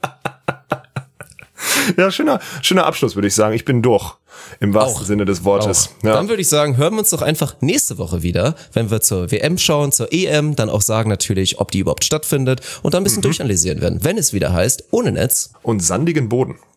Speaker 2: Ja, schöner, schöner Abschluss, würde ich sagen. Ich bin durch. Im wahrsten auch, Sinne des Wortes.
Speaker 1: Ja. Dann würde ich sagen, hören wir uns doch einfach nächste Woche wieder, wenn wir zur W M schauen, zur E M, dann auch sagen natürlich, ob die überhaupt stattfindet und dann ein bisschen mhm. durchanalysieren werden, wenn es wieder heißt, ohne Netz
Speaker 2: und sandigen Boden.